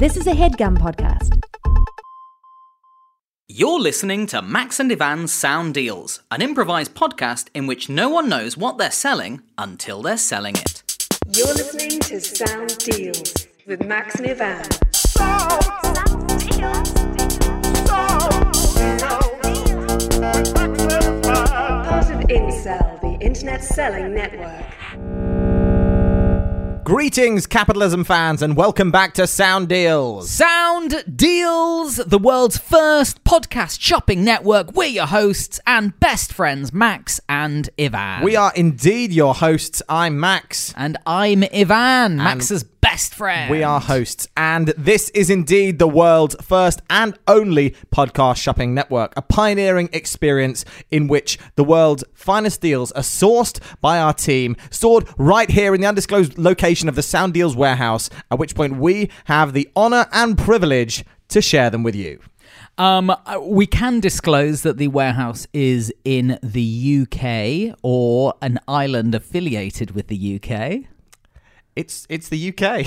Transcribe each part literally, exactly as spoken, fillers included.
This is a HeadGum podcast. You're listening to Max and Ivan's Sound Deals, an improvised podcast in which no one knows what they're selling until they're selling it. You're listening to Sound Deals with Max and Ivan. Sound Deals. Sound Deals. Part of Incel, the Internet Selling Network. Greetings, capitalism fans, and welcome back to Sound Deals. Sound Deals, the world's first podcast shopping network. We're your hosts and best friends, Max and Ivan. We are indeed your hosts. I'm Max. And I'm Ivan, Max's best friend. We are hosts, and this is indeed the world's first and only podcast shopping network, a pioneering experience in which the world's finest deals are sourced by our team, stored right here in the undisclosed location of the Sound Deals warehouse, at which point we have the honour and privilege to share them with you. Um, we can disclose that the warehouse is in the U K or an island affiliated with the U K. It's it's the U K.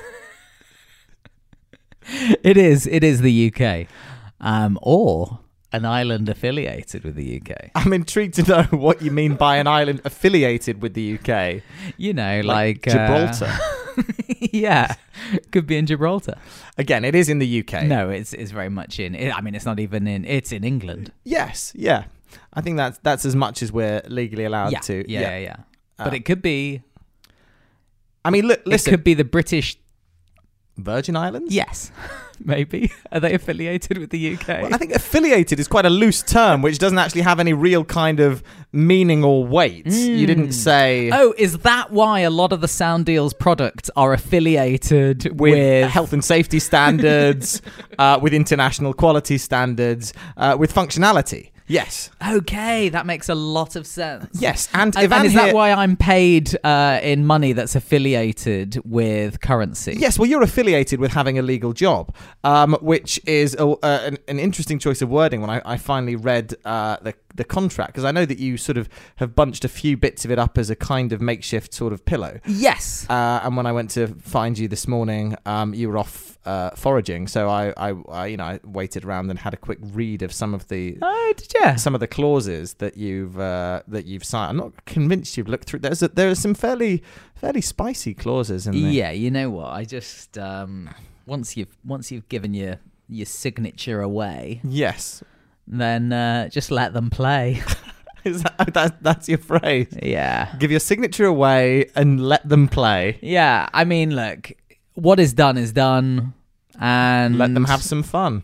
It is. It is the U K. Um, or an island affiliated with the U K. I'm intrigued to know what you mean by an island affiliated with the U K. You know, Like, like... Gibraltar. Uh, yeah. Could be in Gibraltar. Again, it is in the U K. No, it's it's very much in... I mean, it's not even in... It's in England. Yes, yeah. I think that's that's as much as we're legally allowed Yeah, to. yeah, yeah. yeah. Uh, But it could be... I mean, look, listen. It could be the British... Virgin Islands? Yes. Maybe. Are they affiliated with the U K? Well, I think affiliated is quite a loose term, which doesn't actually have any real kind of meaning or weight. Mm. You didn't say... Oh, is that why a lot of the Sound Deals products are affiliated with... with health and safety standards, uh, with international quality standards, uh, with functionality? Yes. Okay, that makes a lot of sense. Yes, and And, Ivan and is here- that why I'm paid uh, in money that's affiliated with currency? Yes, well, you're affiliated with having a legal job, um, which is a, uh, an, an interesting choice of wording when I, I finally read uh, the, the contract, because I know that you sort of have bunched a few bits of it up as a kind of makeshift sort of pillow. Yes. Uh, and when I went to find you this morning, um, you were off uh, foraging, so I, I, I, you know, I waited around and had a quick read of some of the... Oh, did you? Some of the clauses that you've uh, that you've signed. I'm not convinced you've looked through. There's a, there are some fairly fairly spicy clauses in there. Yeah, you know what? I just um, once you've once you've given your your signature away, Yes. then uh, just let them play. Is that, that that's your phrase? Yeah. Give your signature away and let them play. Yeah. I mean, look, what is done is done, and Let them have some fun.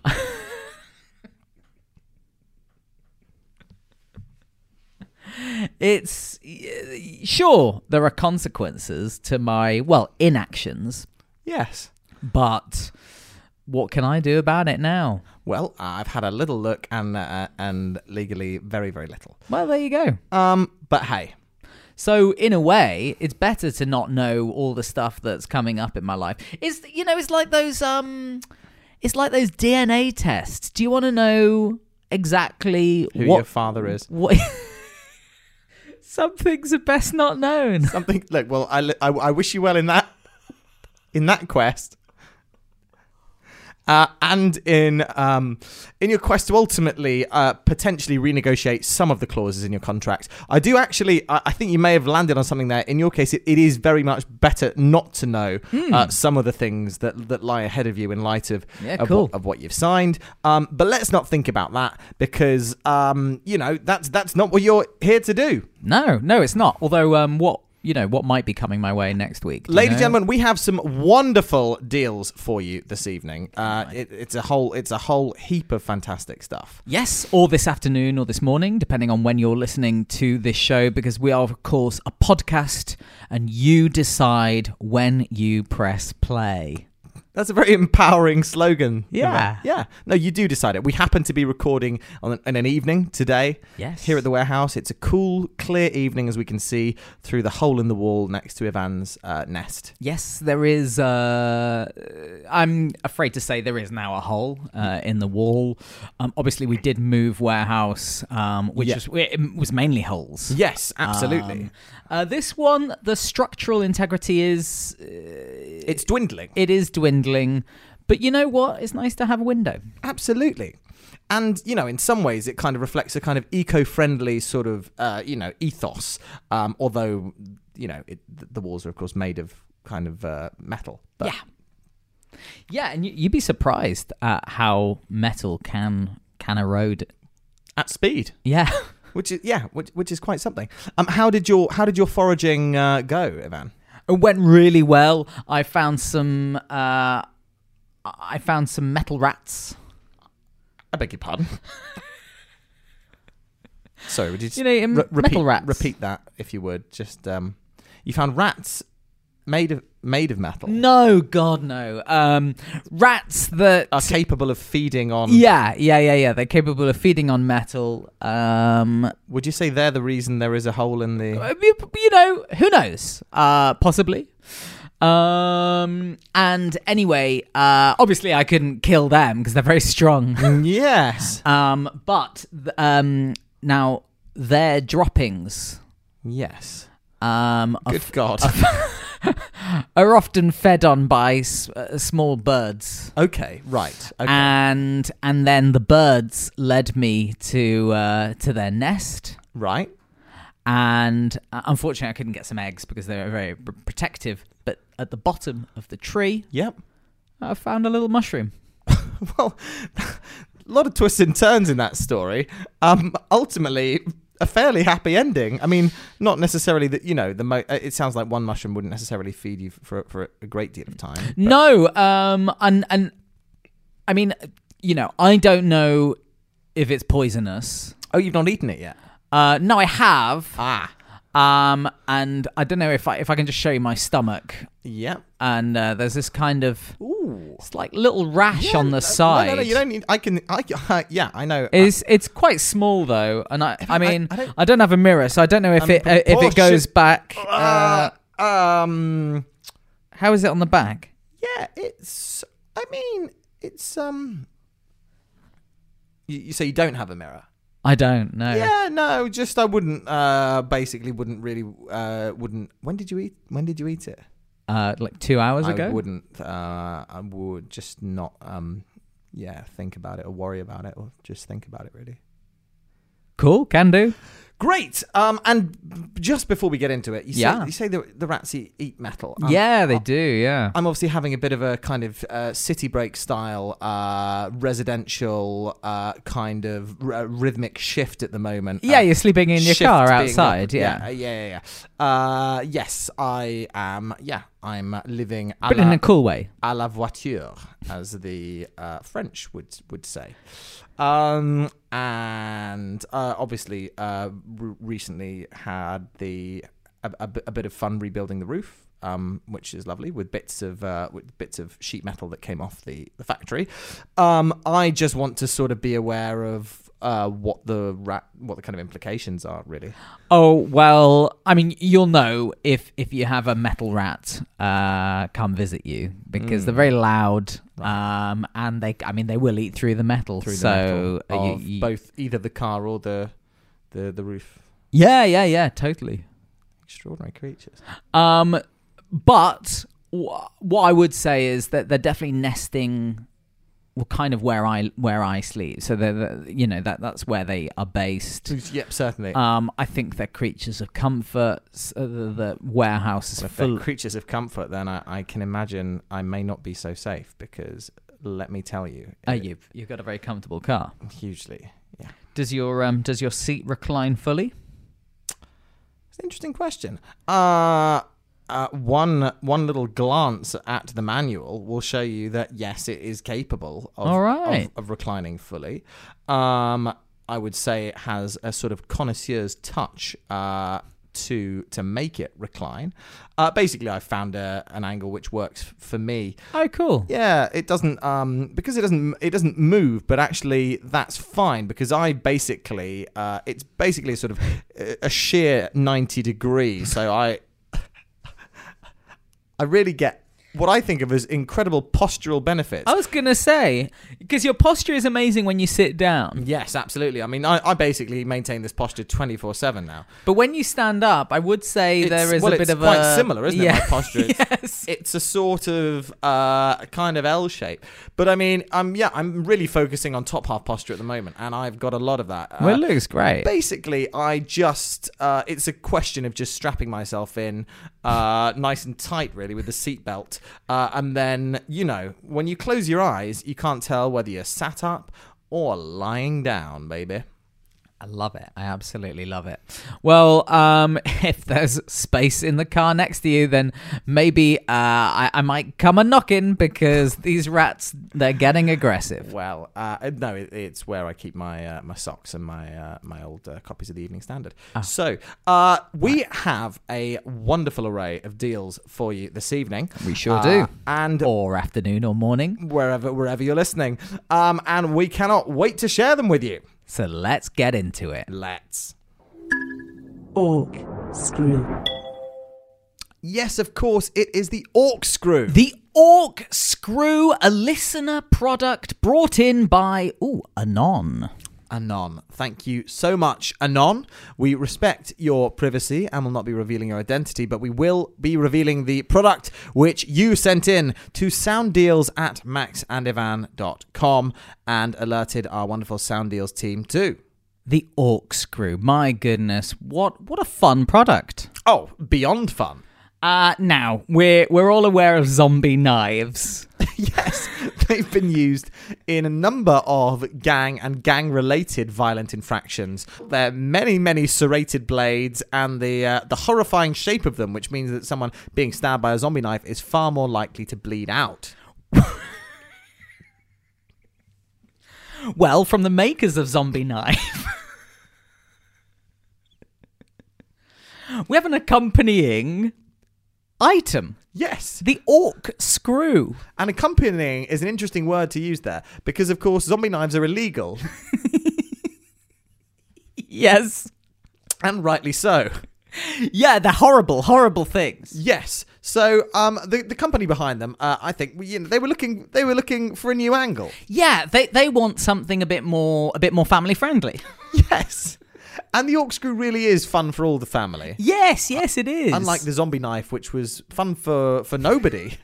It's sure there are consequences to my well inactions, Yes. but what can I do about it now? Well, I've had a little look and uh, and legally very very little. Well, there you go. Um, but hey. So in a way, it's better to not know all the stuff that's coming up in my life. It's you know, it's like those um, it's like those D N A tests. Do you want to know exactly Who what your father is? What some things are best not known. Something. Look, well, I, I, I wish you well in that in that quest. Uh, and in um, in your quest to ultimately uh, potentially renegotiate some of the clauses in your contract, I do actually, I, I think you may have landed on something there. In your case, it, it is very much better not to know Hmm. uh, some of the things that, that lie ahead of you in light of, Yeah, of, cool. what, of what you've signed. Um, but let's not think about that because, um, you know, that's that's not what you're here to do. No, no, it's not. Although, um, what you know, what might be coming my way next week? Do you Ladies and know? gentlemen, we have some wonderful deals for you this evening. Uh, it, it's a whole, it's a whole heap of fantastic stuff. Yes, or this afternoon or this morning, depending on when you're listening to this show, because we are, of course, a podcast, and you decide when you press play. That's a very empowering slogan. Yeah. Yeah. No, you do decide it. We happen to be recording on an, in an evening today. Yes. Here at the warehouse. It's a cool, clear evening, as we can see through the hole in the wall next to Ivan's uh, nest. Yes, there is. Uh, I'm afraid to say there is now a hole uh, in the wall. Um, obviously, we did move warehouse, um, which Yeah. was, it was mainly holes. Yes, absolutely. Um, uh, this one, the structural integrity is... Uh, it's dwindling. It is dwindling, But you know what? It's nice to have a window. Absolutely. And, you know, in some ways, it kind of reflects a kind of eco-friendly sort of, uh, you know, ethos. Um, although, you know, it, the walls are, of course, made of kind of uh, metal. But Yeah. Yeah, and you, you'd be surprised at how metal can can erode. At speed. Yeah. Which is, yeah, which, which is quite something. Um, how did your how did your foraging uh, go, Ivan? It went really well. I found some. Uh, I found some metal rats. I beg your pardon. Sorry, would you just You know, um, re- repeat, metal rats. repeat that if you would? Just um, you found rats made of made of metal No, God, no. Um, rats that are capable of feeding on. Yeah, yeah, yeah, yeah. They're capable of feeding on metal. Um, Would you say they're the reason there is a hole in the? you, you know, who knows? Uh, possibly. Um, and anyway, uh, obviously I couldn't kill them because they're very strong. Yes. um, but th- um, now their droppings Yes. um are, Good f- God. are often fed on by s- uh, small birds. Okay. Right. Okay. And and then the birds led me to uh, to their nest, right. and uh, unfortunately I couldn't get some eggs because they were very pr- protective. But at the bottom of the tree, Yep. I found a little mushroom. Well, a lot of twists and turns in that story. Um, ultimately, a fairly happy ending. I mean, not necessarily that, you know, the mo- it sounds like one mushroom wouldn't necessarily feed you for for a great deal of time. but- No, um, and and I mean, you know, I don't know if it's poisonous. Oh, you've not eaten it yet? Uh, no, I have. Ah. Um, and I don't know if I if I can just show you my stomach. Yep. And uh, there's this kind of Ooh. it's like little rash Yeah, on no, the side. No, no, no, you don't need. I can. I can- uh, yeah, I know. It's it's quite small though, and I I I- mean I I don't- don't, have a mirror, so I don't know if Um, it uh, if it goes proportion- back. Uh, Uh, um. how is it on the back? Yeah, it's. I mean, it's um. You, you say you don't have a mirror. I don't know. Yeah, no, just I wouldn't. Uh, basically, wouldn't really. Uh, wouldn't. When did you eat? When did you eat it? Uh, like two hours ago. I wouldn't. Uh, I would just not. Um, yeah, think about it or worry about it or just think about it. Really. Cool, can do. Great. Um, and just before we get into it, you say, Yeah. you say the the rats eat, eat metal. Um, yeah, they I- do. Yeah. I'm obviously having a bit of a kind of uh, city break style, uh, residential uh, kind of r- rhythmic shift at the moment. yeah, Uh, you're sleeping in your shift car being outside. the- Yeah. yeah, yeah, yeah. yeah. Uh, yes, I am. Yeah, I'm living à But la, in a cool way. à la voiture, as the uh, French would would say. Um, and uh, obviously, uh, r- recently had the a, a, bit- a bit of fun rebuilding the roof, um, which is lovely, with bits of uh, with bits of sheet metal that came off the the factory. Um, I just want to sort of be aware of uh, what the rat, what the kind of implications are, really. Oh well, I mean, you'll know if if you have a metal rat uh, come visit you because Mm. they're very loud, um, and they, I mean, they will eat through the metal. Through so the metal uh, you- of you- both either the car or the the the roof. yeah, yeah, yeah, totally. Extraordinary creatures. Um, but wh- what I would say is that they're definitely nesting. Well, kind of where I where I sleep. So they're, the, you know that that's where they are based. Yep, certainly. Um, I think they're creatures of comfort. S- Uh, the, the warehouse is Well, if they're full. creatures of comfort, then I, I can imagine I may not be so safe because let me tell you, Oh, it- you've you've got a very comfortable car. hugely. Yeah, Does your um does your seat recline fully? it's an interesting question. Uh, uh, one one little glance at the manual will show you that yes, it is capable of All right. of, of reclining fully. Um, I would say it has a sort of connoisseur's touch. Uh, to to make it recline. Uh, basically, I found a, an angle which works f- for me. Oh, cool. Yeah, it doesn't um because it doesn't it doesn't move, but actually that's fine because I basically uh it's basically a sort of a sheer ninety degrees. So I I really get what I think of as incredible postural benefits. I was going to say, because your posture is amazing when you sit down. Yes, absolutely. I mean, I, I basically maintain this posture twenty-four seven now. But when you stand up, I would say It's- there is well, a bit it's of quite a... similar, isn't it, my posture? It's- Yes. It's a sort of uh, kind of L shape. But I mean, I'm yeah, I'm really focusing on top half posture at the moment, and I've got a lot of that. Uh, Well, it looks great. Basically, I just, uh, it's a question of just strapping myself in uh, nice and tight, really, with the seatbelt. Uh, and then, you know, when you close your eyes, you can't tell whether you're sat up or lying down, baby. I love it. I absolutely love it. Well, um, if there's space in the car next to you, then maybe uh, I, I might come a knocking because these rats, they're getting aggressive. Well, uh, no, it, it's where I keep my uh, my socks and my uh, my old uh, copies of the Evening Standard. So uh, we have a wonderful array of deals for you this evening. We sure Uh, do. and Or afternoon or morning. wherever wherever you're listening, um, and we cannot wait to share them with you. So let's get into it. Let's. Orc screw. Yes, of course, it is the Orc Screw. The Orc Screw, a listener product brought in by, ooh, Anon. Anon. Thank you so much, Anon. We respect your privacy and will not be revealing your identity, but we will be revealing the product which you sent in to sounddeals at max and ivan dot com and alerted our wonderful Sound Deals team too. The Orc Screw. My goodness, what what a fun product. Oh, beyond fun. Uh, now, we're, we're all aware of zombie knives. Yes, they've been used in a number of gang and gang-related violent infractions. There are many, many serrated blades and the uh, the horrifying shape of them, which means that someone being stabbed by a zombie knife is far more likely to bleed out. Well, from the makers of Zombie Knife, we have an accompanying item. Yes. The Orc Screw. And accompanying is an interesting word to use there because, of course, zombie knives are illegal, Yes. and rightly so. Yeah, they're horrible, horrible things. Yes. So, um, the the company behind them, uh, I think, you know, they were looking they were looking for a new angle. Yeah, they they want something a bit more a bit more family friendly. Yes. And the Orc Screw really is fun for all the family. Yes, yes, it is. Unlike the zombie knife, which was fun for, for nobody.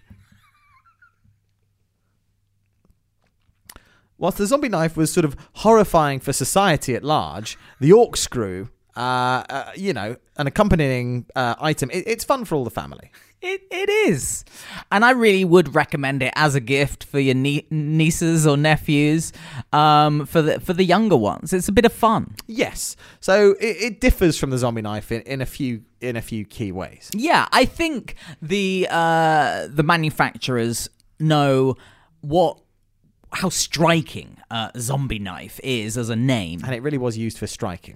Whilst the zombie knife was sort of horrifying for society at large, the Orc Screw, uh, uh, you know, an accompanying uh, item, it, it's fun for all the family. It it is, and I really would recommend it as a gift for your nie- nieces or nephews, um, for the for the younger ones. It's a bit of fun. Yes. So it, it differs from the zombie knife in, in a few in a few key ways. Yeah, I think the uh, the manufacturers know what how striking uh, Zombie Knife is as a name, And it really was used for striking.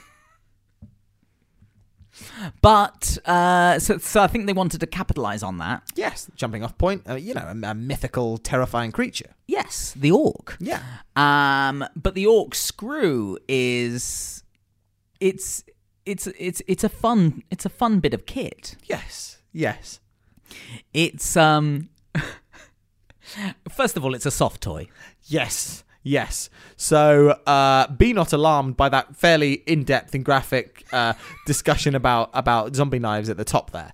but uh, so so I think they wanted to capitalize on that. Yes. Jumping off point, uh, you know, a, a mythical, terrifying creature. Yes, the orc. Yeah. Um, but the Orc Screw is it's it's it's it's a fun it's a fun bit of kit. Yes. Yes. It's um first of all, it's a soft toy. Yes. Yes. So uh, be not alarmed by that fairly in-depth and graphic uh, discussion about, about zombie knives at the top there.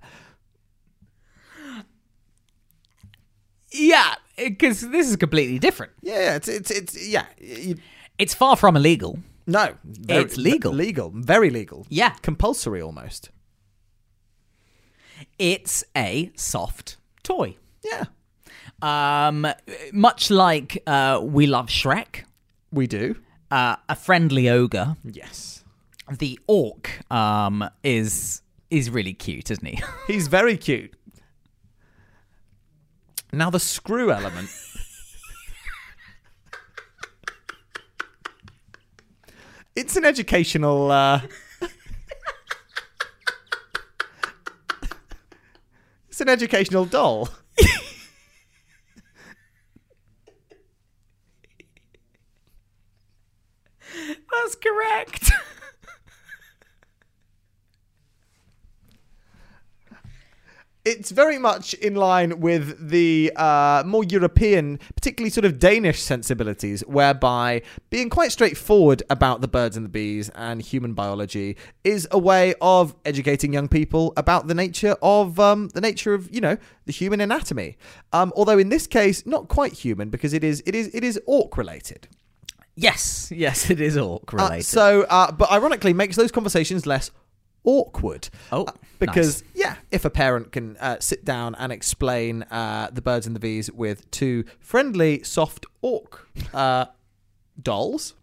Yeah, because this is completely different. Yeah, it's it's it's yeah. You, It's far from illegal. no, very- It's legal. legal, very legal. Yeah, Compulsory almost. it's a soft toy. Yeah, Um, much like uh, we love Shrek, we do. uh, a friendly ogre. Yes, The orc um is is really cute, isn't he? he's very cute. Now the screw element. It's an educational. Uh, it's an educational doll. That's correct. it's very much in line with the uh, more European, particularly sort of Danish sensibilities, whereby being quite straightforward about the birds and the bees and human biology is a way of educating young people about the nature of um, the nature of you know the human anatomy. Um, although in this case, not quite human because it is it is it is orc related. Yes, yes, it is orc related. Uh, so, uh, but ironically, makes those conversations less awkward. Oh, Uh, because, nice. yeah, if a parent can uh, sit down and explain uh, the birds and the bees with two friendly, soft orc uh, dolls,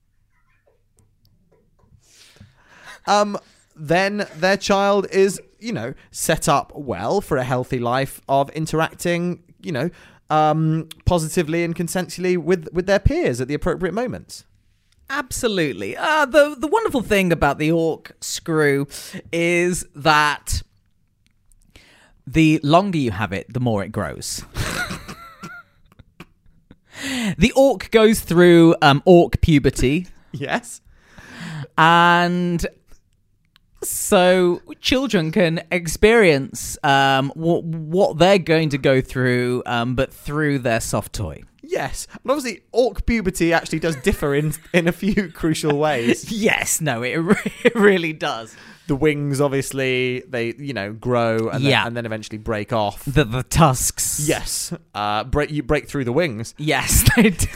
um, then their child is, you know, set up well for a healthy life of interacting, you know, um, positively and consensually with, with their peers at the appropriate moments. Absolutely. Uh, the the wonderful thing about the orc screw is that the longer you have it, the more it grows. The orc goes through um, orc puberty, Yes. and so children can experience um, what what they're going to go through, um, but through their soft toy. Yes. And obviously, orc puberty actually does differ in, in a few crucial ways. Yes, no, it, re- it really does. The wings, obviously, they, you know, grow and, Yeah. then, and then eventually break off. The the tusks. Yes. Uh, break You break through the wings. Yes, they do.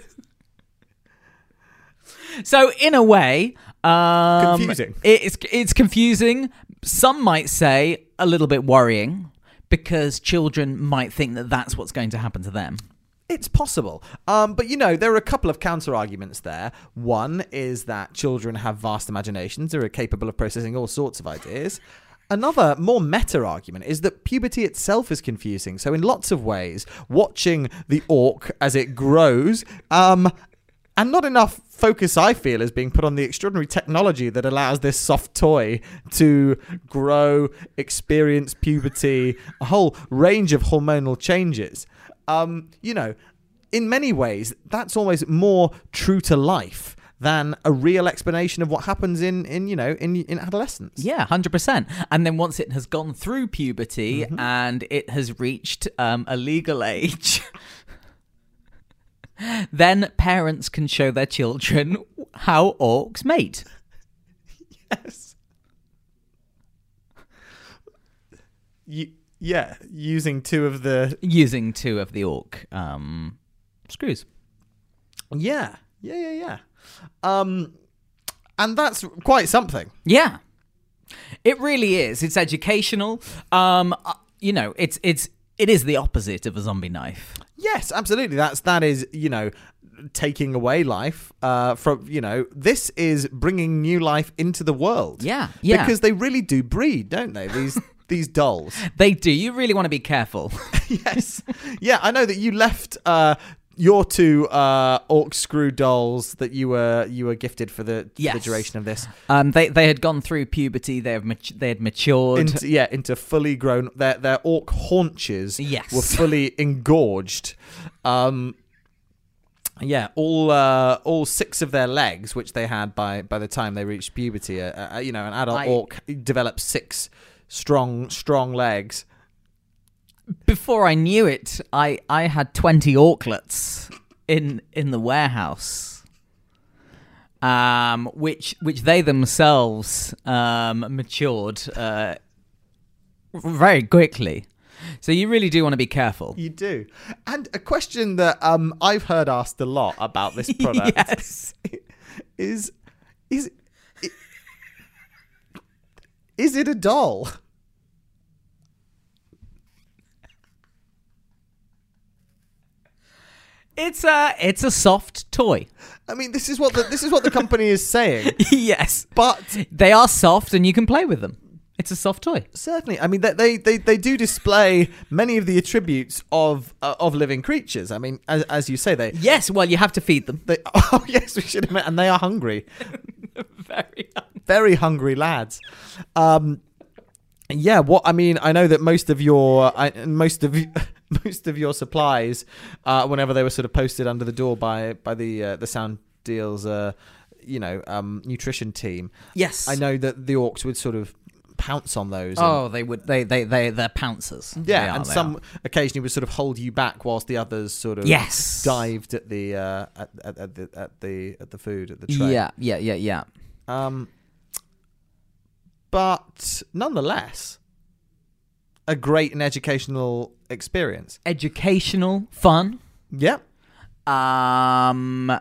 So, in a way, um, Confusing. It's it's confusing. Some might say a little bit worrying because children might think that that's what's going to happen to them. It's possible. Um, but, you know, there are a couple of counter-arguments there. One is that children have vast imaginations. They're capable of processing all sorts of ideas. Another, more meta argument is that puberty itself is confusing. So in lots of ways, watching the orc as it grows, um, and not enough focus, I feel, is being put on the extraordinary technology that allows this soft toy to grow, experience puberty, a whole range of hormonal changes. Um, you know, in many ways, that's almost more true to life than a real explanation of what happens in, in you know, in in adolescence. Yeah, one hundred percent. And then once it has gone through puberty Mm-hmm. and it has reached um, a legal age, then parents can show their children how orcs mate. Yes. You, yeah, using two of the... Using two of the orc um, screws. Yeah, yeah, yeah, yeah. Um, and that's quite something. Yeah, it really is. It's educational. Um, uh, you know, it's it's it is the opposite of a zombie knife. Yes, absolutely. That's that is, you know, taking away life uh, from, you know, this is bringing new life into the world. Yeah, yeah. Because they really do breed, don't they? These these dolls. They do. You really want to be careful. Yes. Yeah, I know that you left uh, your two uh, orc screw dolls that you were you were gifted for the, for Yes. the duration of this. Um, they they had gone through puberty. They have mat- they had matured. Into, yeah, into fully grown. Their their orc haunches Yes. were fully engorged. Um, yeah, all uh, all six of their legs, which they had by by the time they reached puberty. Uh, uh, you know, an adult I- orc develops six strong strong legs. Before I knew it, I, I had twenty orklets in in the warehouse, um, which which they themselves um, matured uh, very quickly. So you really do want to be careful. You do. And a question that um, I've heard asked a lot about this product Yes. is is it, is it a doll? It's a it's a soft toy. I mean, this is what the, this is what the company is saying. Yes, But they are soft and you can play with them. It's a soft toy. certainly, I mean, they they they, they do display many of the attributes of uh, of living creatures. I mean, as, as you say, they Yes, well, you have to feed them. they oh yes, we should admit, and they are hungry, Very. very hungry lads. Um, yeah, what I mean, I know that most of your I, most of you, most of your supplies, uh, whenever they were sort of posted under the door by by the uh, the Sound Deals, uh, you know, um, nutrition team. Yes. I know that the orcs would sort of pounce on those. and- Oh, they would. They they they they're pouncers. They yeah, are, and they some are. occasionally would sort of hold you back whilst the others sort of Yes. dived at the uh, at, at, at the at the at the food at the tray. Yeah, yeah, yeah, yeah. Um, but nonetheless, a great and educational experience. Educational, fun. Yeah. Um,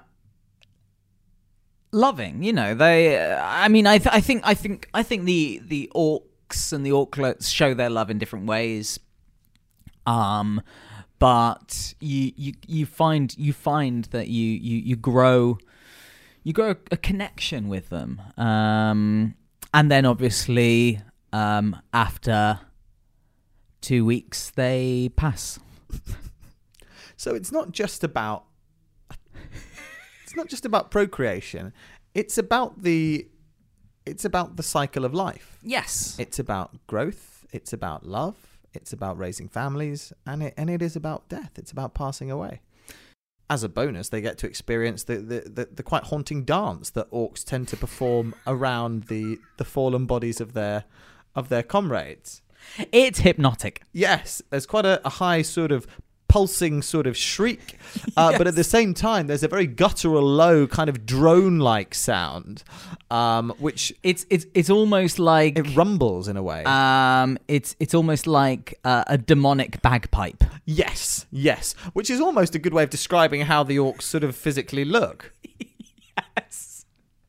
loving. You know, they. Uh, I mean, I th- I think I think I think the the orcs and the orklets show their love in different ways. Um, but you you you find you find that you you you grow. You grow a connection with them, um, and then obviously um, after two weeks they pass. So it's not just about it's not just about procreation. It's about the it's about the cycle of life. Yes, It's about growth. It's about love. It's about raising families, and it and it is about death. It's about passing away. As a bonus, they get to experience the, the, the, the quite haunting dance that orcs tend to perform around the, the fallen bodies of their of their comrades. it's hypnotic. Yes, there's quite a, a high sort of pulsing sort of shriek, uh, but at the same time, there's a very guttural, low kind of drone-like sound, um, which It's it's it's almost like it rumbles in a way. um it's it's almost like uh, a demonic bagpipe. Yes, yes, which is almost a good way of describing how the orcs sort of physically look. Yes.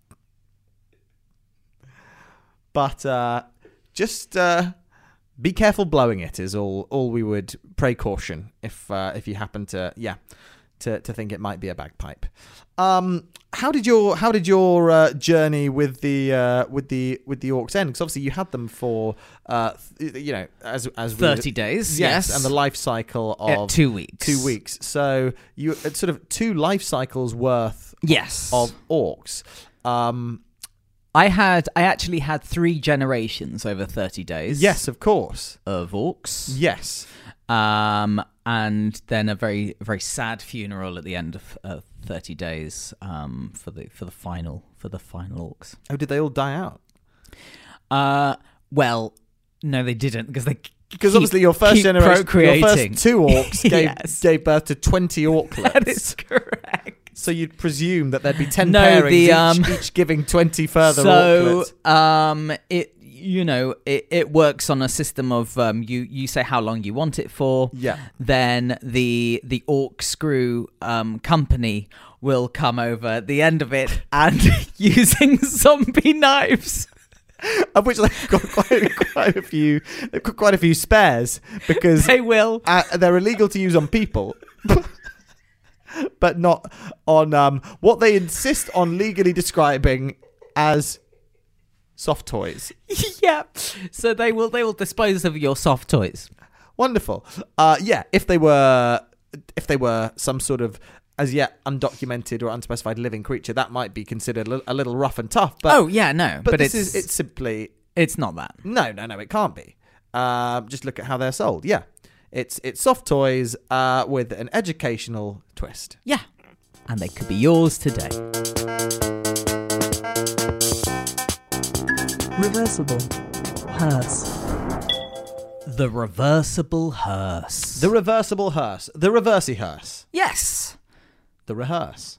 But uh, just uh, be careful blowing it is all. All we would pray caution if uh, if you happen to yeah to, to think it might be a bagpipe. Um, how did your how did your uh, journey with the uh, with the with the orcs end? Because obviously you had them for uh, th- you know as as we- thirty days. yes, Yes, and the life cycle Uh, of two weeks. two weeks. So you it's sort of two life cycles worth Yes. of orcs. Um, I had I actually had three generations over thirty days. yes, of course. Of orcs. Yes. Um, and then a very very sad funeral at the end of uh, thirty days. Um, for the for the final for the final orcs. Oh, did they all die out? Uh, well, no, they didn't because they Because keep- obviously your first keep generation, your procreating. first two orcs gave, Yes. gave birth to twenty orklets. That is correct. So you'd presume that there'd be ten No, pairings, the, each, um, each giving twenty further So, orklets. um, it you know it, it works on a system of um, you you say how long you want it for. Yeah. Then the the orc screw um company will come over at the end of it and using zombie knives. Of which they've got quite, quite a few. They've got quite a few spares because They will. uh, they're illegal to use on people. But not on um, what they insist on legally describing as soft toys. Yeah. So they will they will dispose of your soft toys. Wonderful. Uh, yeah, if they were, if they were some sort of as yet undocumented or unspecified living creature, that might be considered a li- a little rough and tough. But oh yeah, no, but, but, this it's is it's simply it's not that. no, no, no. It can't be. Uh, just look at how they're sold. Yeah, it's it's soft toys uh, with an educational twist. Yeah. And they could be yours today. Reversible. Hearse. The reversible hearse. The reversible hearse, the reversey hearse, yes. the rehearse.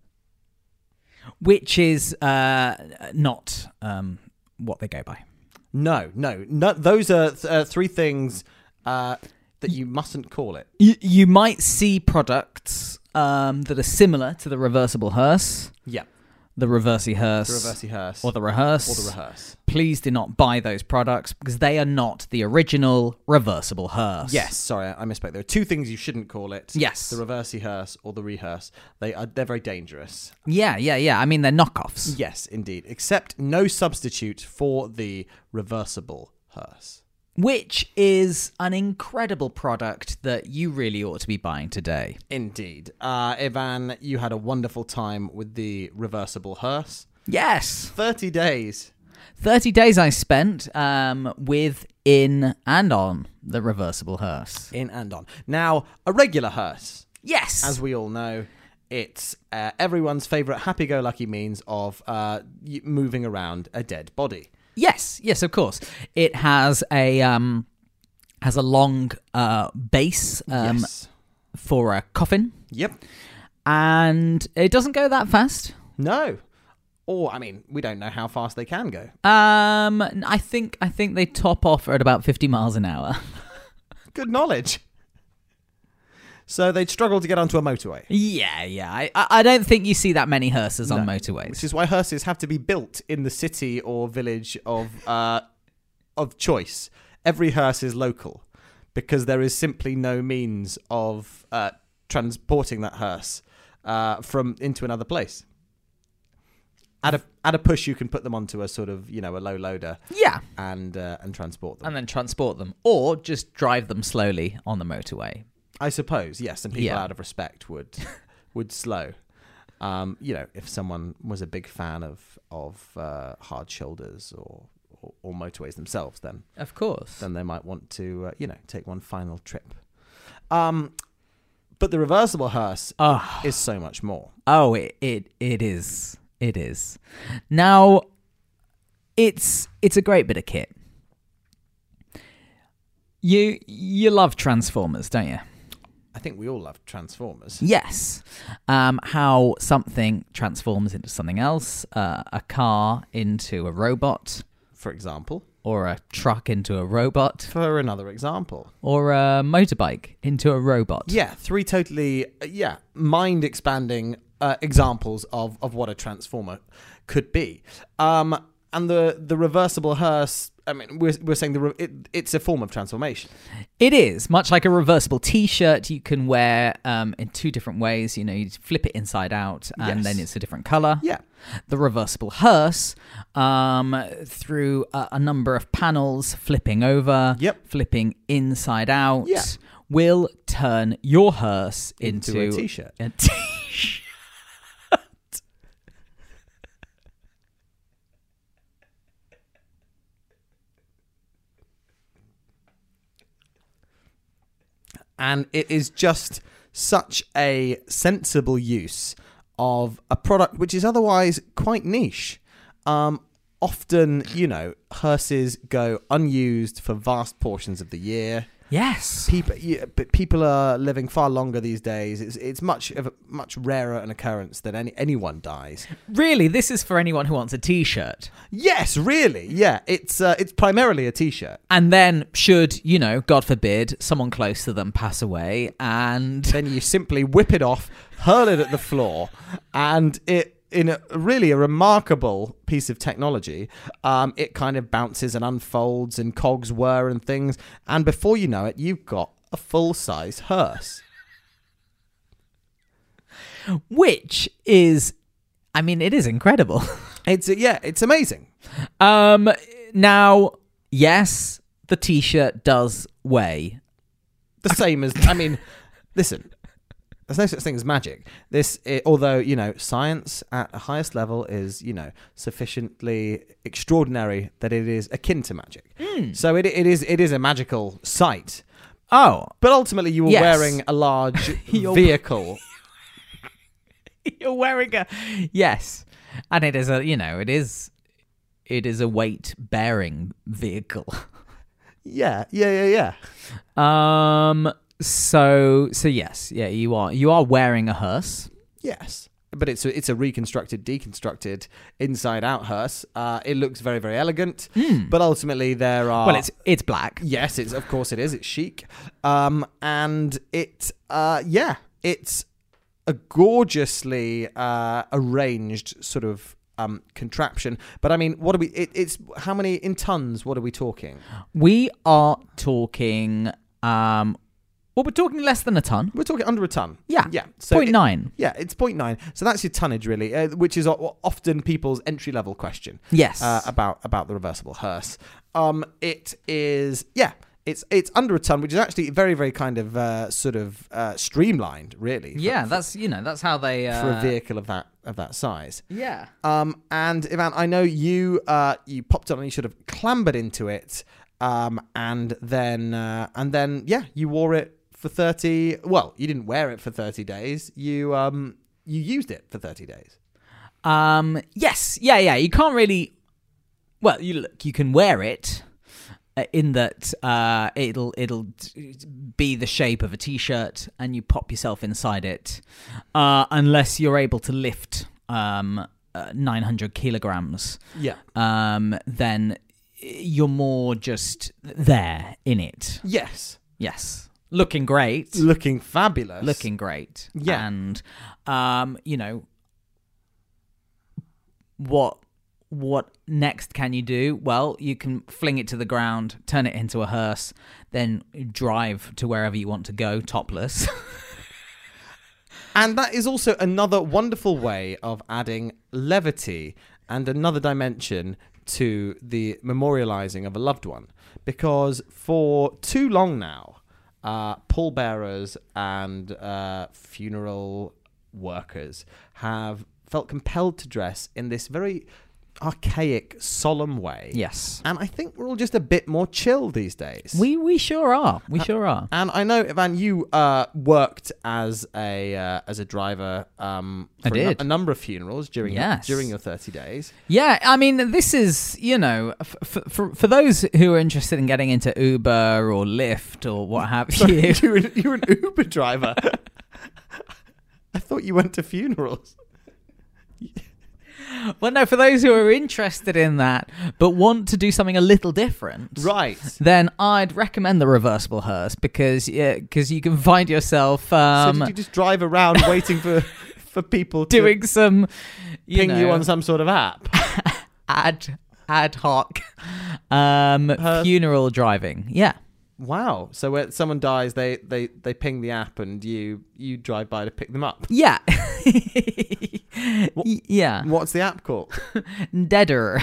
Which is uh, not um, what they go by. No, no, no. Those are th- uh, three things uh, that you mustn't call it. You, you might see products um, that are similar to the reversible hearse, Yeah, the reversey hearse, the reversey hearse or the rehearse. or the rehearse. Please do not buy those products because they are not the original reversible hearse. Yes, sorry, I misspoke. There are two things you shouldn't call it. Yes. The reversey hearse or the rehearse. They are they're very dangerous. Yeah, yeah, yeah. I mean, they're knockoffs. Yes, indeed. Except no substitute for the reversible hearse. Which is an incredible product that you really ought to be buying today. Indeed. Uh, Ivan, you had a wonderful time with the reversible hearse. Yes. thirty days. thirty days I spent um, with, in, and on the reversible hearse. In and on. Now, a regular hearse, Yes. as we all know, it's uh, everyone's favourite happy-go-lucky means of uh, y- moving around a dead body. Yes, yes, of course. It has a um, has a long uh, base um, yes. for a coffin, Yep. and it doesn't go that fast. No. Or, I mean, we don't know how fast they can go. Um, I think I think they top off at about fifty miles an hour. Good knowledge. So they'd struggle to get onto a motorway. Yeah, yeah. I I don't think you see that many hearses on No. motorways. Which is why hearses have to be built in the city or village of uh, of choice. Every hearse is local because there is simply no means of uh, transporting that hearse uh, from into another place. At a at a push, you can put them onto a sort of you know a low loader Yeah, and uh, and transport them. and then transport them, or just drive them slowly on the motorway. I suppose yes, and people Yeah. out of respect would would slow. Um, you know, if someone was a big fan of of uh, hard shoulders or, or or motorways themselves, then Of course. then they might want to uh, you know take one final trip. Um, but the reversible hearse Oh, is so much more. oh, it, it it is. It is. Now, it's it's a great bit of kit. You you love Transformers, don't you? I think we all love Transformers. Yes. Um, how something transforms into something else, uh, a car into a robot, For example, or a truck into a robot, for another example. or a motorbike into a robot. Yeah, three totally, uh, yeah, mind-expanding uh, examples of, of what a transformer could be. Um, and the, the reversible hearse, I mean, we're, we're saying the re- it, it's a form of transformation. It is, much like a reversible T-shirt you can wear um, in two different ways. You know, you flip it inside out and Yes. then it's a different colour. Yeah. The reversible hearse, um, through a, a number of panels, flipping over, Yep. flipping inside out, Yeah. will turn your hearse into, Into a T-shirt. A T-shirt. And it is just such a sensible use of a product which is otherwise quite niche. Um, often, you know, hearses go unused for vast portions of the year. Yes. People, yeah, but people are living far longer these days. It's it's much of a much rarer an occurrence that any anyone dies. Really, this is for anyone who wants a T-shirt. Yes, really, yeah. It's uh, it's primarily a T-shirt. And then, should, you know, God forbid, someone close to them pass away, and Then you simply whip it off, hurl it at the floor, and it. In a really a remarkable piece of technology, um, it kind of bounces and unfolds and cogs whir and things, and before you know it, you've got a full-size hearse. which is, I mean, it is incredible. It's yeah, it's amazing. Um, now, yes, the T-shirt does weigh. The same as I mean, listen. There's no such thing as magic. This, it, although you know, science at the highest level is you know sufficiently extraordinary that it is akin to magic. So it it is it is a magical sight. Oh, But ultimately, you were Yes. wearing a large You're- vehicle. you're wearing a yes, and it is a you know it is it is a weight bearing vehicle. Yeah, yeah, yeah, yeah. Um. So so yes, yeah, you are you are wearing a hearse. Yes, but it's a, it's a reconstructed, deconstructed, inside-out hearse. Uh, it looks very, very elegant. But ultimately, there are Well, it's it's black. yes, it's of course it is. It's chic, um, and it uh, yeah, it's a gorgeously uh, arranged sort of. Um, contraption, but I mean, what are we? It, it's how many in tons? What are we talking? We are talking. Um. Well, we're talking less than a ton. We're talking under a ton. Yeah. yeah. So Point it- nine. Yeah, it's point nine. So that's your tonnage, really, uh, which is o- often people's entry level question. Yes. Uh, about about the reversible hearse. Um, it is yeah. It's it's under a ton, which is actually very very kind of uh, sort of uh, streamlined, really. for- yeah, for, that's you know that's how they uh, for a vehicle of that of that size. Yeah. Um, and Ivan, I know you uh, you popped on and you sort of clambered into it, um, and then uh, and then yeah, you wore it for thirty. Well, you didn't wear it for thirty days. You um you used it for thirty days. Um. Yes. Yeah. Yeah. You can't really. Well, you look, you can wear it uh, in that uh, it'll it'll d- be the shape of a t-shirt, and you pop yourself inside it, uh, unless you're able to lift um, uh, nine hundred kilograms. Yeah. Um, then you're more just there in it. Yes. Yes, looking great. Looking fabulous. Looking great. Yeah. And, um, you know, what what next can you do? Well, you can fling it to the ground, turn it into a hearse, then drive to wherever you want to go, topless. And that is also another wonderful way of adding levity and another dimension to the memorializing of a loved one. Because for too long now, uh, pallbearers and uh, funeral workers have felt compelled to dress in this very archaic, solemn way. Yes. And I think we're all just a bit more chill these days. We we sure are. We sure are. And I know, Ivan, you uh, worked as a uh, as a driver um, I for a, nu- did. a number of funerals during Yes. during your thirty days. Yeah, I mean, this is, you know, f- f- for for those who are interested in getting into Uber or Lyft or what have you. you were, you were an Uber driver. I thought you went to funerals. Well, no, for those who are interested in that but want to do something a little different, Right. then I'd recommend the reversible hearse because yeah, cause you can find yourself um, so did you just drive around waiting for, for people to doing some you ping know, you on some sort of app? ad ad hoc um, Hearse- funeral driving. Yeah. Wow. So when someone dies, they, they, they ping the app and you, you drive by to pick them up. Yeah. Y- yeah. What's the app called? Deader.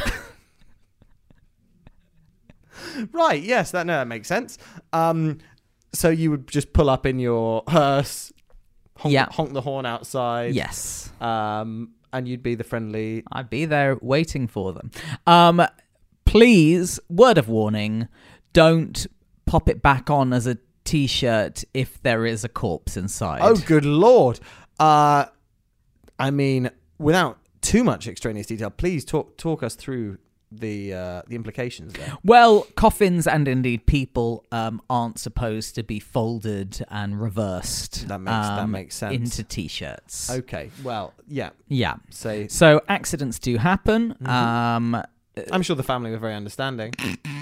Right, yes, that no, that makes sense. Um, so you would just pull up in your hearse, honk, Yeah. honk the horn outside. Yes. Um, and you'd be the friendly. I'd be there waiting for them. Um, please, word of warning, don't pop it back on as a t-shirt if there is a corpse inside. Oh, good lord! Uh, I mean, without too much extraneous detail, please talk talk us through the uh, the implications there. Well, coffins and indeed people um, aren't supposed to be folded and reversed. That makes- that um, makes sense. Into t-shirts. Okay, well, yeah. Yeah. Say, So accidents do happen. Mm-hmm. Um, I'm sure the family were very understanding.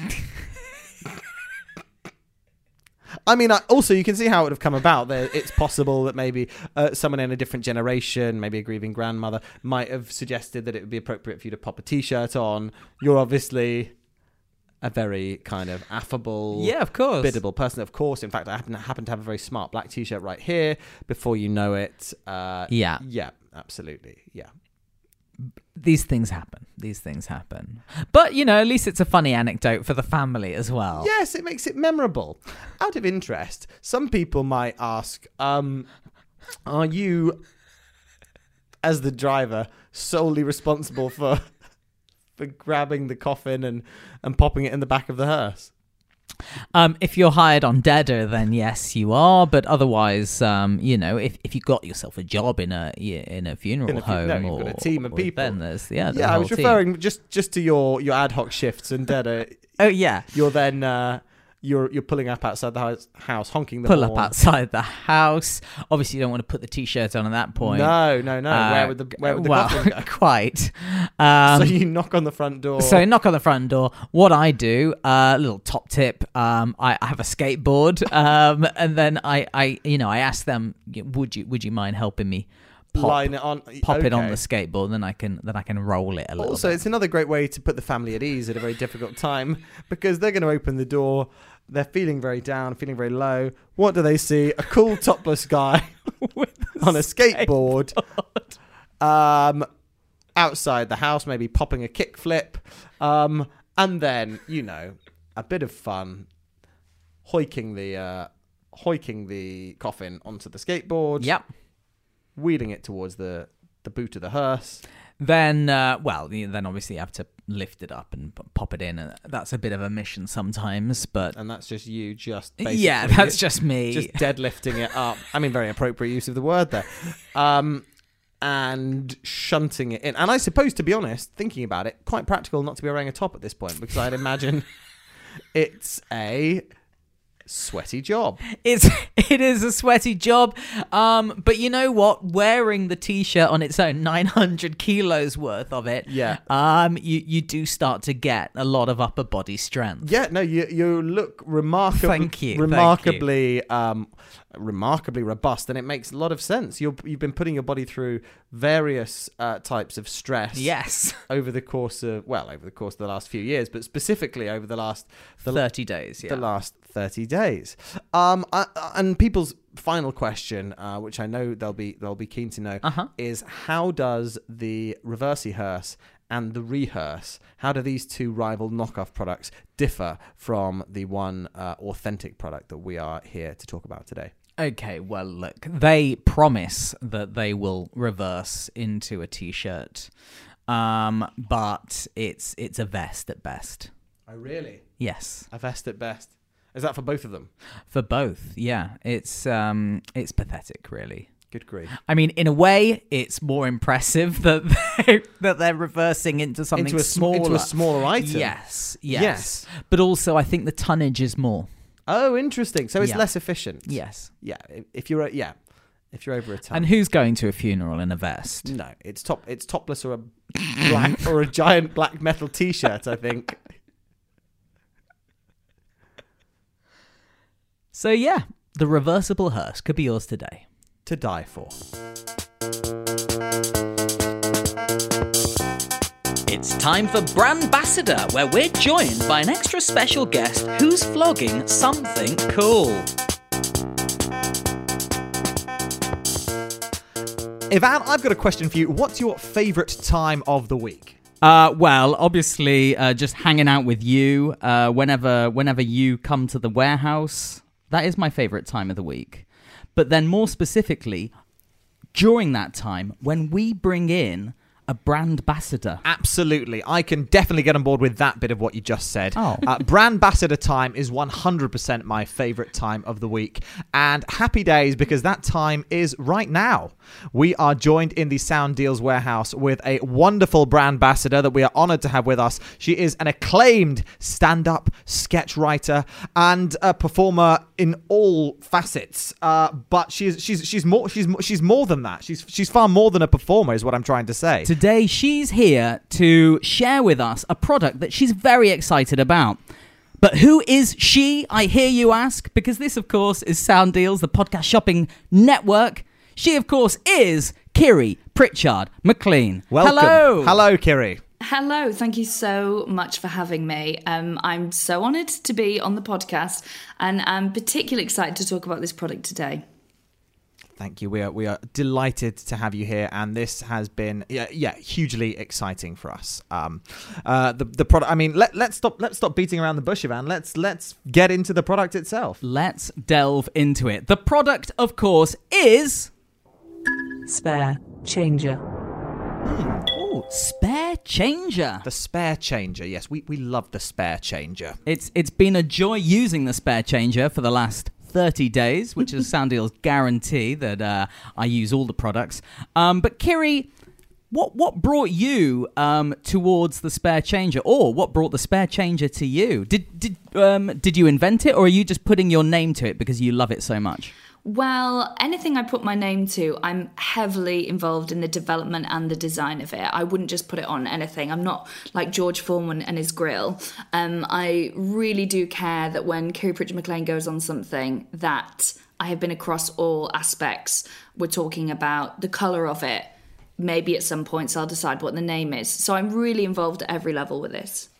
I mean, I, also, you can see how it would have come about. There, it's possible that maybe uh, someone in a different generation, maybe a grieving grandmother, might have suggested that it would be appropriate for you to pop a T-shirt on. You're obviously a very kind of affable, yeah, of course. biddable person. Of course, in fact, I happen, happen to have a very smart black T-shirt right here. Before you know it, uh, Yeah. yeah, absolutely, yeah. These things happen. These things happen. But, you know, at least it's a funny anecdote for the family as well. Yes, it makes it memorable. Out of interest, some people might ask, um, are you, as the driver, solely responsible for for grabbing the coffin and, and popping it in the back of the hearse? Um, if you're hired on Deader, then yes, you are. But otherwise, um, you know, if, if you got yourself a job in a in a funeral In a fu- home, no, you've or got a team of or people. then there's yeah, the Yeah, I whole was team. referring just, just to your, your ad hoc shifts and Deader. Oh yeah, You're then uh, you're you're pulling up outside the house, house honking the pull horn. up outside the house. Obviously, you don't want to put the t-shirt on at that point. No, no, no. Uh, where would the where would the well, coffin go? quite. Um, So you knock on the front door. So knock on the front door. What I do, a uh, little top tip. Um, I, I have a skateboard, um, and then I, I, you know, I ask them, would you, would you mind helping me pop, line it on, pop it on okay. the skateboard? Then I can, then I can roll it a little. Also, bit. it's another great way to put the family at ease at a very difficult time because they're going to open the door. They're feeling very down, feeling very low. What do they see? A cool topless guy on a skateboard, um, outside the house, maybe popping a kickflip, um, and then you know a bit of fun, hoiking the uh, hoiking the coffin onto the skateboard. Yep. Wheeling it towards the the boot of the hearse. Then, uh, well, you- then obviously you have to lift it up and p- pop it in. And that's a bit of a mission sometimes, but And that's just you just basically yeah, that's just me. just deadlifting it up. I mean, very appropriate use of the word there. Um, and shunting it in. And I suppose, to be honest, thinking about it, quite practical not to be wearing a top at this point, because I'd imagine it's a sweaty job. It's it is a sweaty job, um, but you know what? Wearing the t-shirt on its own, nine hundred kilos worth of it, Yeah. um, you you do start to get a lot of upper body strength. Yeah, no, you you look remarkably, Thank you, thank remarkably, um, remarkably robust, and it makes a lot of sense. You're, you've been putting your body through various uh, types of stress. Yes, Over the course of well, over the course of the last few years, but specifically over the last the, thirty days. Yeah, the last thirty days. Um, uh, and people's final question, uh, which I know they'll be they'll be keen to know, Uh-huh. is how does the reverse hearse and the rehearse, how do these two rival knockoff products differ from the one uh, authentic product that we are here to talk about today? Okay, well, look, they promise that they will reverse into a t-shirt, um, but it's it's a vest at best. Oh, really? Yes, A vest at best. Is that for both of them? for both. Yeah, it's um, it's pathetic, really. Good grief. I mean, in a way, it's more impressive that they, that they're reversing into something Into a, sm- smaller. into a smaller item? Yes, yes, Yes. But also, I think the tonnage is more. Oh, interesting. So it's Yeah. less efficient. Yes. Yeah. if- If you're, a, yeah. If you're over a ton. And who's going to a funeral in a vest? No, it's top. It's topless or a black or a giant black metal T-shirt. I think. So yeah, the reversible hearse could be yours today. To die for. It's time for Brand Ambassador, where we're joined by an extra special guest who's flogging something cool. Ivan, I've got a question for you. What's your favourite time of the week? Uh, well, obviously, uh, just hanging out with you. Uh, whenever, whenever you come to the warehouse, that is my favorite time of the week. But then, more specifically, during that time when we bring in a brand ambassador. Absolutely. I can definitely get on board with that bit of what you just said. Oh. Uh, brand ambassador time is one hundred percent my favourite time of the week. And happy days, because that time is right now. We are joined in the Sound Deals warehouse with a wonderful brand ambassador that we are honoured to have with us. She is an acclaimed stand-up sketch writer and a performer in all facets. Uh, but she's she's she's more she's she's more than that. She's she's far more than a performer, is what I'm trying to say. Today, she's here to share with us a product that she's very excited about. But who is she, I hear you ask? Because this, of course, is Sound Deals, the podcast shopping network. She, of course, is Kiri Pritchard McLean. Welcome. Hello. Hello, Kiri. Hello, thank you so much for having me. Um, I'm so honoured to be on the podcast, and I'm particularly excited to talk about this product today. Thank you. We are we are delighted to have you here, and this has been yeah, yeah hugely exciting for us. Um, uh, the the product. I mean, let let's stop let's stop beating around the bush, Ivan. Let's let's get into the product itself. Let's delve into it. The product, of course, is... Spare changer. Ooh, Spare Changer. The spare changer. Yes, we we love the spare changer. It's It's been a joy using the Spare Changer for the last thirty days, which is Sound Deal's guarantee that uh, I use all the products. Um, but Kiri, what what brought you um, towards the Spare Changer, or what brought the Spare Changer to you? Did did um, did you invent it, or are you just putting your name to it because you love it so much? Well, anything I put my name to, I'm heavily involved in the development and the design of it. I wouldn't just put it on anything. I'm not like George Foreman and his grill. Um, I really do care that when Kiri Pritchard McLean goes on something, that I have been across all aspects. We're talking about the colour of it. Maybe at some points I'll decide what the name is. So I'm really involved at every level with this.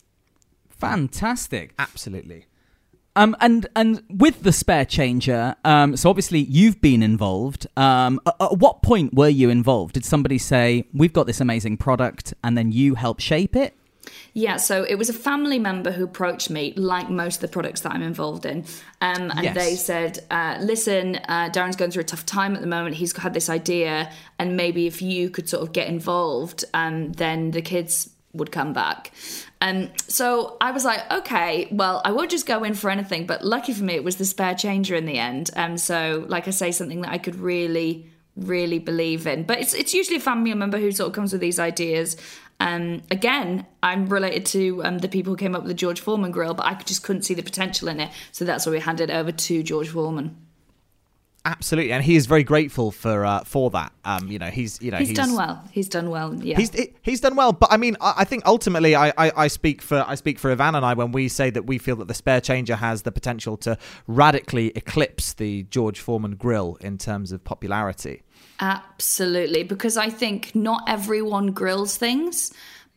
Fantastic. Absolutely. Um, and and with the Spare Changer, um, so obviously you've been involved. Um, at, at what point were you involved? Did somebody say, we've got this amazing product, and then you help shape it? Yeah, so it was a family member who approached me, like most of the products that I'm involved in. Um, and Yes. they said, uh, listen, uh, Darren's going through a tough time at the moment. He's had this idea, and maybe if you could sort of get involved, um, then the kids would come back. Um, so I was like, okay, well, I won't just go in for anything, but lucky for me, it was the Spare Changer in the end. Um, so like I say, something that I could really, really believe in. But it's it's usually a family member who sort of comes with these ideas. Um, again, I'm related to um, the people who came up with the George Foreman grill, but I just couldn't see the potential in it. So that's why we handed it over to George Foreman. Absolutely, and he is very grateful for uh, for that. Um, you know, he's you know He's, done well. He's done well. Yeah. He's he's done well, but I mean, I I think ultimately, I, I, I speak for I speak for Ivan and I when we say that we feel that the Spare Changer has the potential to radically eclipse the George Foreman grill in terms of popularity. Absolutely, because I think not everyone grills things,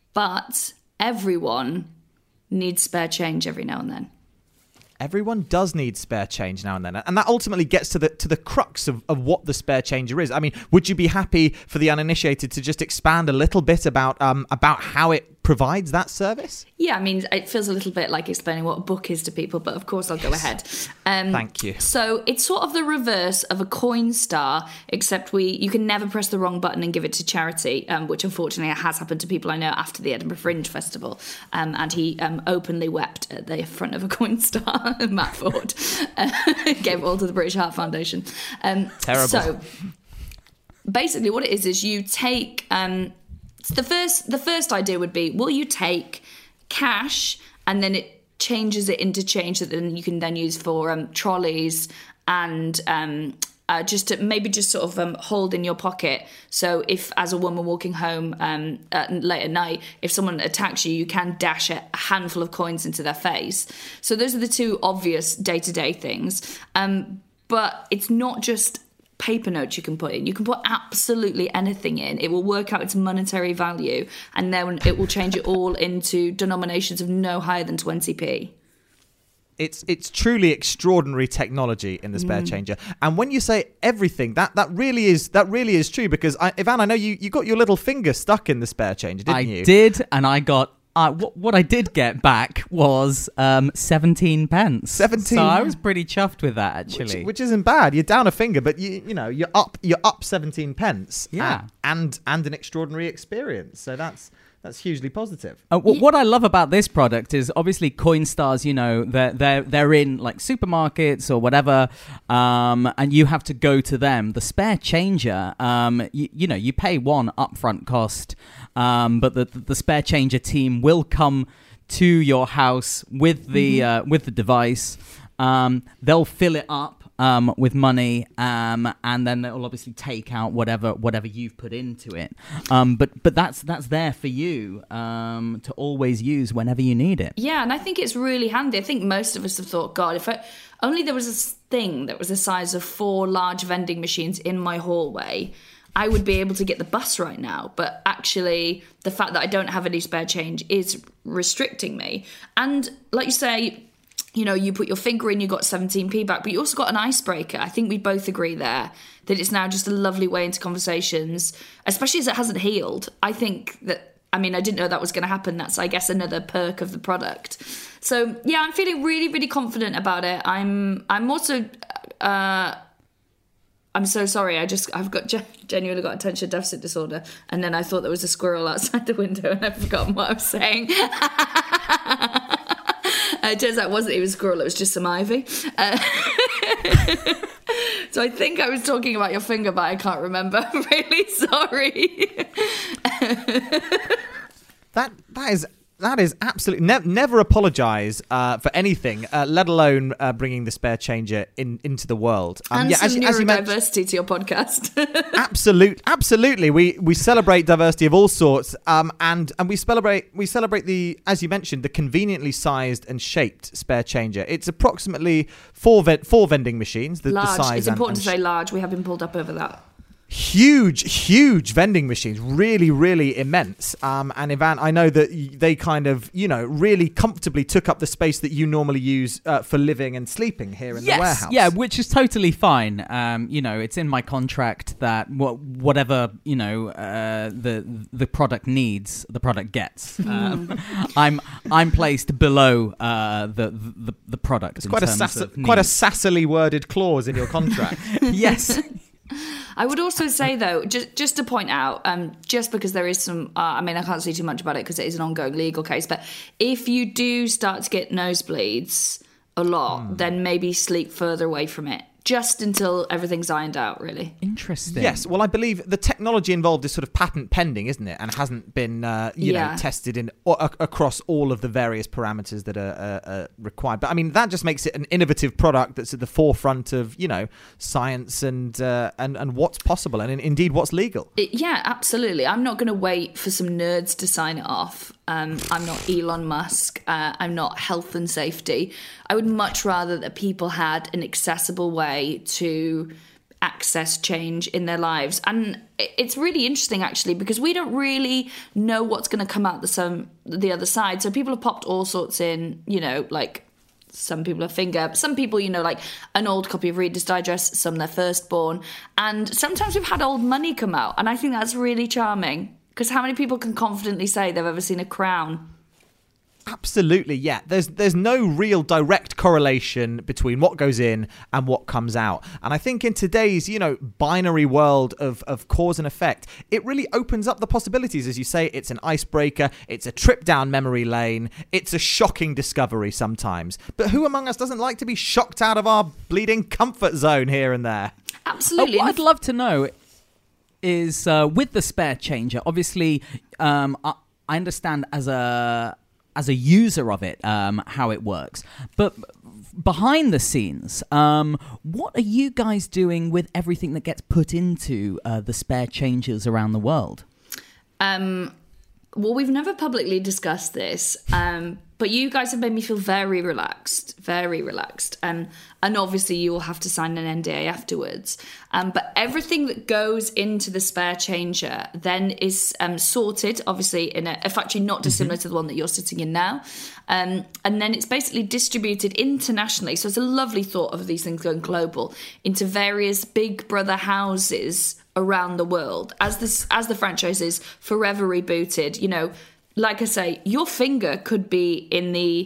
but everyone needs spare change every now and then. Everyone does need spare change now and then, and that ultimately gets to the to the crux of, of what the Spare Changer is. I mean, would you be happy for the uninitiated to just expand a little bit about um about how it provides that service? Yeah, I mean, it feels a little bit like explaining what a book is to people, but of course I'll go ahead. Um, Thank you. So it's sort of the reverse of a Coinstar, except we you can never press the wrong button and give it to charity, um, which unfortunately has happened to people I know after the Edinburgh Fringe Festival, um, and he um, openly wept at the front of a Coinstar. Matt Ford uh, gave it all to the British Heart Foundation. Um, Terrible. So basically what it is is you take... Um, the first the first idea would be, will you take cash and then it changes it into change that then you can then use for um, trolleys and um, uh, just to maybe just sort of um, hold in your pocket. So if, as a woman walking home um, at, late at night, if someone attacks you, you can dash a handful of coins into their face. So those are the two obvious day-to-day things. Um, but it's not just paper notes you can put in. You can put absolutely anything in. It will work out its monetary value, and then it will change it all into denominations of no higher than twenty p. It's it's truly extraordinary technology in the Spare Changer. And when you say everything, that, that really is that really is true, because I, Ivan, I know you, you got your little finger stuck in the Spare Changer, didn't I you? I did, and I got Uh, what, what I did get back was um, seventeen pence. seventeen So I was pretty chuffed with that, actually. Which, which isn't bad. You're down a finger, but you you know you're up you're up seventeen pence. Yeah. and and an extraordinary experience. So that's that's hugely positive. Uh, w- what I love about this product is obviously Coinstars, you know, they're, they're, they're in like supermarkets or whatever, um, and you have to go to them. The Spare Changer, um, you, you know, you pay one upfront cost, um, but the, the Spare Changer team will come to your house with the, mm-hmm. uh, with the device. Um, they'll fill it up. Um, with money, um, and then they'll obviously take out whatever whatever you've put into it. Um, but but that's that's there for you um, to always use whenever you need it. Yeah, and I think it's really handy. I think most of us have thought, God, if I, only there was this thing that was the size of four large vending machines in my hallway, I would be able to get the bus right now. But actually, the fact that I don't have any spare change is restricting me. And like you say, you know, you put your finger in, you got seventeen p back, but you also got an icebreaker. I think we both agree there that it's now just a lovely way into conversations, especially as it hasn't healed. I think that, I mean, I didn't know that was going to happen. That's, I guess, another perk of the product. So, yeah, I'm feeling really, really confident about it. I'm I'm also, uh, I'm so sorry. I just, I've got genuinely got attention deficit disorder. And then I thought there was a squirrel outside the window and I've forgotten what I was saying. Uh, it turns out it wasn't even a squirrel, it was just some ivy. Uh, so I think I was talking about your finger, but I can't remember. I'm really sorry. That that is that is absolutely ne- never apologise uh, for anything, uh, let alone uh, bringing the Spare Changer in into the world. Um, and yeah, some as, as you mentioned, neurodiversity to your podcast. absolute, absolutely. We we celebrate diversity of all sorts, um, and and we celebrate we celebrate the, as you mentioned, the conveniently sized and shaped Spare Changer. It's approximately four ve- four vending machines. The, large. the size It's and- important and to say large. We have been pulled up over that. Huge, huge vending machines, really, really immense. Um, and Ivan, I know that y- they kind of, you know, really comfortably took up the space that you normally use uh, for living and sleeping here in yes, the warehouse. Yeah, which is totally fine. Um, you know, it's in my contract that wh- whatever, you know, uh, the the product needs, the product gets. Um, I'm I'm placed below uh, the, the the product. It's in quite a terms sass- of quite a needs. sassily worded clause in your contract. Yes. I would also say, though, just just to point out, um, just because there is some, uh, I mean, I can't say too much about it because it is an ongoing legal case, but if you do start to get nosebleeds a lot, mm. then maybe sleep further away from it, just until everything's ironed out, really. Interesting. Yes, well, I believe the technology involved is sort of patent pending, isn't it? And hasn't been, uh, you Yeah. know, tested in o- ac- across all of the various parameters that are uh, uh, required. But I mean, that just makes it an innovative product that's at the forefront of, you know, science and uh, and and what's possible and in, indeed what's legal. It- yeah, absolutely. I'm not going to wait for some nerds to sign it off. Um, I'm not Elon Musk. Uh, I'm not health and safety. I would much rather that people had an accessible way to access change in their lives. And it- it's really interesting, actually, because we don't really know what's going to come out the some the other side. So people have popped all sorts in, you know, like some people a finger, some people, you know, like an old copy of Reader's Digest, some their firstborn. And sometimes we've had old money come out. And I think that's really charming. Because how many people can confidently say they've ever seen a crown? Absolutely, yeah. There's there's no real direct correlation between what goes in and what comes out. And I think in today's, you know, binary world of, of cause and effect, it really opens up the possibilities. As you say, it's an icebreaker, it's a trip down memory lane, it's a shocking discovery sometimes. But who among us doesn't like to be shocked out of our bleeding comfort zone here and there? Absolutely. Uh, what And I'd love to know is uh, with the spare changer. Obviously, um, I, I understand as a as a user of it um, how it works, but behind the scenes, um, what are you guys doing with everything that gets put into uh, the spare changers around the world? Um, well, we've never publicly discussed this, um, but you guys have made me feel very relaxed, very relaxed. Um, and obviously you will have to sign an N D A afterwards. Um, but everything that goes into the spare changer then is um, sorted, obviously, in a, a factory not dissimilar to the one that you're sitting in now. Um, and then it's basically distributed internationally. So it's a lovely thought of these things going global into various Big Brother houses around the world as this as the franchise is forever rebooted. You know, like I say, your finger could be in the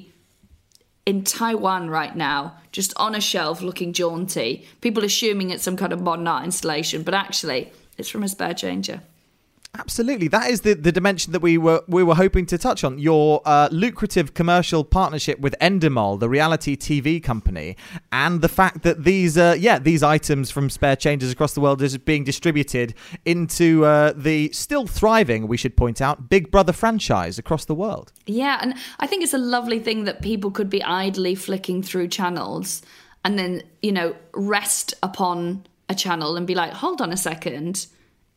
in Taiwan right now, just on a shelf looking jaunty, people assuming it's some kind of modern art installation, but actually it's from a spare changer. Absolutely, that is the, the dimension that we were we were hoping to touch on. Your uh, lucrative commercial partnership with Endemol, the reality T V company, and the fact that these uh, yeah these items from spare changers across the world is being distributed into uh, the still thriving, we should point out, Big Brother franchise across the world. Yeah, and I think it's a lovely thing that people could be idly flicking through channels and then, you know, rest upon a channel and be like, hold on a second,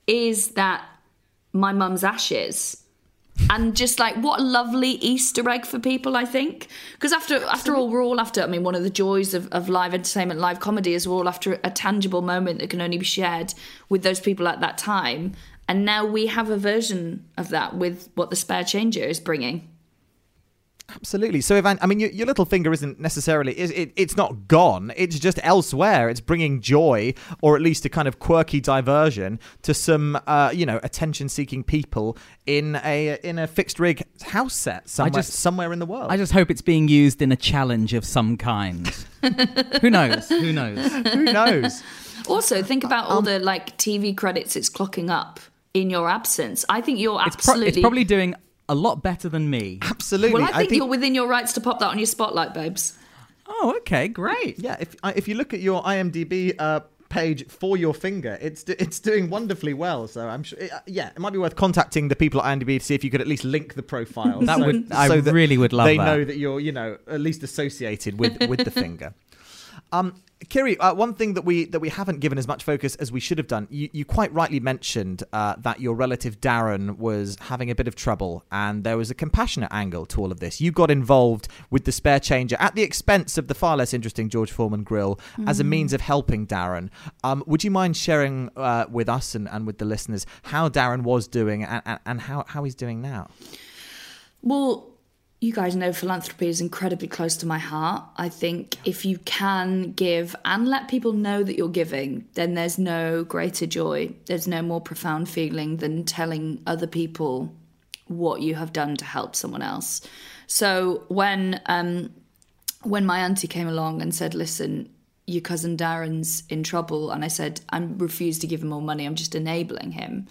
is that my mum's ashes? And just like, what a lovely Easter egg for people, I think. Because after after all, we're all after, I mean, one of the joys of, of live entertainment, live comedy is we're all after a tangible moment that can only be shared with those people at that time. And now we have a version of that with what the spare changer is bringing. Absolutely. So, Ivan, I mean, your, your little finger isn't necessarily, it, it, it's not gone. It's just elsewhere. It's bringing joy, or at least a kind of quirky diversion to some, uh, you know, attention-seeking people in a in a fixed rig house set somewhere, just- somewhere in the world. I just hope it's being used in a challenge of some kind. Who knows? Who knows? Who knows? Also, think about all the like T V credits it's clocking up in your absence. I think you're It's, pro- absolutely... it's probably doing a lot better than me. Absolutely. Well, I think, you're within your rights to pop that on your spotlight, babes. Oh, okay, great. Yeah, if uh, if you look at your IMDb uh, page for your finger, it's do- it's doing wonderfully well. So I'm sure, uh, yeah, it might be worth contacting the people at IMDb to see if you could at least link the profile. That so, would- I so that really would love they that. know that you're, you know, at least associated with with the finger. Um, Kiri, uh, one thing that we that we haven't given as much focus as we should have done, you, you quite rightly mentioned uh, that your relative Darren was having a bit of trouble, and there was a compassionate angle to all of this. You got involved with the spare changer at the expense of the far less interesting George Foreman grill mm. as a means of helping Darren. Um, would you mind sharing uh, with us and, and with the listeners how Darren was doing and, and, and how, how he's doing now? Well, you guys know philanthropy is incredibly close to my heart. I think if you can give and let people know that you're giving, then there's no greater joy. There's no more profound feeling than telling other people what you have done to help someone else. So when um, when my auntie came along and said, listen, your cousin Darren's in trouble, and I said, I refuse to give him more money, I'm just enabling him.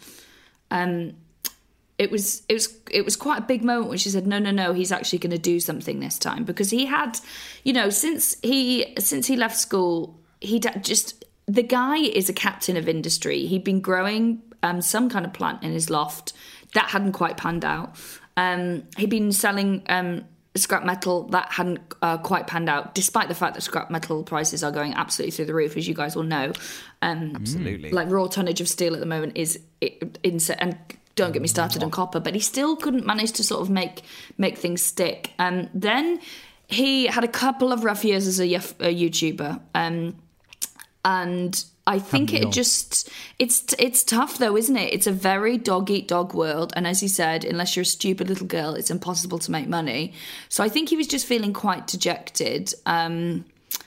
Um It was it was it was quite a big moment when she said, no, no, no, he's actually going to do something this time, because he had, you know, since he since he left school, he da- just the guy is a captain of industry. He'd been growing um, some kind of plant in his loft that hadn't quite panned out. Um, he'd been selling um, scrap metal that hadn't uh, quite panned out, despite the fact that scrap metal prices are going absolutely through the roof, as you guys all know. Um, Absolutely. Like raw tonnage of steel at the moment is insane. And don't get me started on copper, but he still couldn't manage to sort of make make things stick. Um, then he had a couple of rough years as a, a YouTuber, um, and I think it just it's it's tough though, isn't it? It's a very dog eat dog world, and as he said, unless you're a stupid little girl, it's impossible to make money. So I think he was just feeling quite dejected um,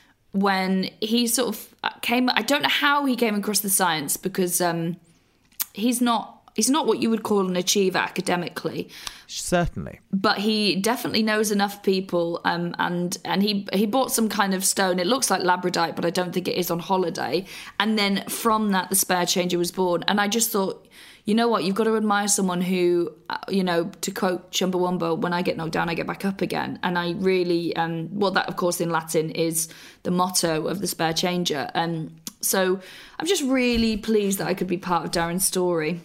when he sort of came. I don't know how he came across the science because um, he's not. He's not what you would call an achiever academically, Certainly. but he definitely knows enough people. Um, and and he he bought some kind of stone. It looks like labradorite, but I don't think it is on holiday. And then from that, the spare changer was born. And I just thought, you know what? You've got to admire someone who, uh, you know, to quote Chumbawamba, when I get knocked down, I get back up again. And I really, um, well, that of course in Latin is the motto of the spare changer. Um, so I'm just really pleased that I could be part of Darren's story.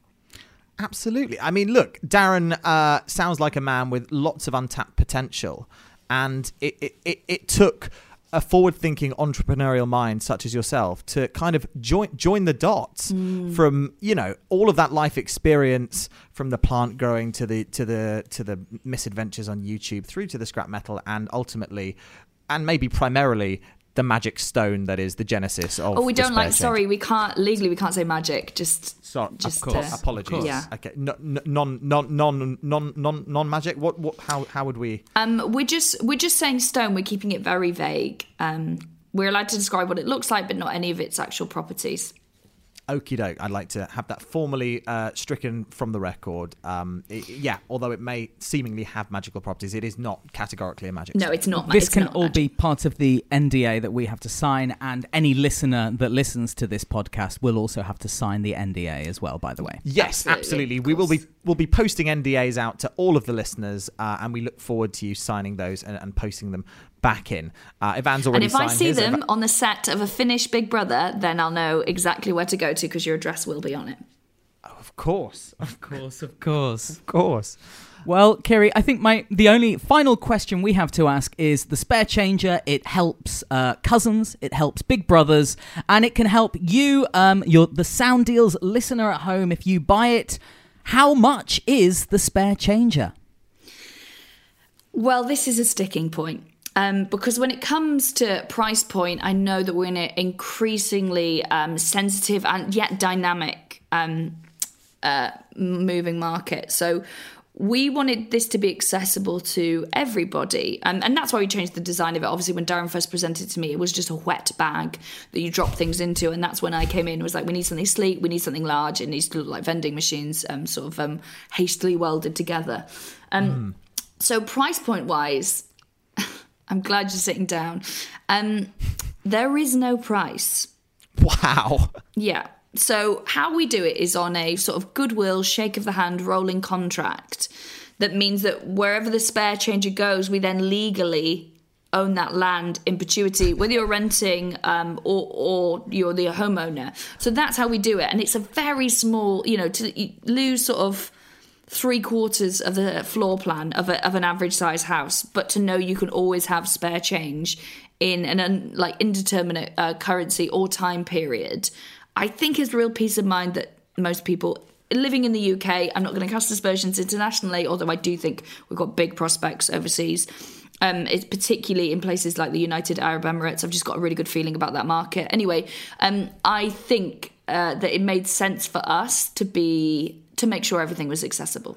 Absolutely. I mean, look, Darren uh, sounds like a man with lots of untapped potential. And it, it, it, it took a forward-thinking entrepreneurial mind such as yourself to kind of join join the dots mm. from, you know, all of that life experience, from the plant growing to the to the to the misadventures on YouTube through to the scrap metal, and ultimately, and maybe primarily, the magic stone that is the genesis of. Oh, we the don't spare like. change. Sorry, we can't legally. We can't say magic. Just, Sorry, just of course. uh, Apologies. of course. Yeah. Okay. No, no, non, non, non, non, non, non magic. What, what? How, how would we? Um, we're just, we're just saying stone. We're keeping it very vague. Um, we're allowed to describe what it looks like, but not any of its actual properties. Okie doke. I'd like to have that formally uh, stricken from the record. Um, it, yeah, although it may seemingly have magical properties, it is not categorically a magic. No, stone. it's not. This it's can not all magic. be part of the N D A that we have to sign, and any listener that listens to this podcast will also have to sign the N D A as well, by the way. Yes, Absolutely, absolutely. of We will be course. we'll be posting N D As out to all of the listeners, uh, and we look forward to you signing those and, and posting them back in. Uh, Ivan's already And if I signed see his. them Ivan- on the set of a Finnish Big Brother, then I'll know exactly where to go to because your address will be on it. of course, of Of course, of course. course. Well, Kiri, I think my the only final question we have to ask is the spare changer. It helps uh, cousins, it helps big brothers, and it can help you, um, your the Sound Deals listener at home, if you buy it. How much is the spare changer? Well, this is a sticking point. Um, because when it comes to price point, I know that we're in an increasingly um, sensitive and yet dynamic um, uh, moving market. So we wanted this to be accessible to everybody. Um, and that's why we changed the design of it. Obviously, when Darren first presented it to me, it was just a wet bag that you drop things into. And that's when I came in and was like, we need something sleek, we need something large. It needs to look like vending machines, um, sort of um, hastily welded together. Um, mm. So price point wise, I'm glad you're sitting down. Um, there is no price. Wow. Yeah. So how we do it is on a sort of goodwill, shake of the hand, rolling contract. That means that wherever the spare changer goes, we then legally own that land in perpetuity, whether you're renting um, or, or you're the homeowner. So that's how we do it. And it's a very small, you know, to you lose sort of three quarters of the floor plan of, a, of an average size house, but to know you can always have spare change in an un, like indeterminate uh, currency or time period, I think is real peace of mind that most people living in the U K, I'm not going to cast aspersions internationally, although I do think we've got big prospects overseas. Um, it's particularly in places like the United Arab Emirates. I've just got a really good feeling about that market. Anyway, um, I think uh, that it made sense for us to be to make sure everything was accessible.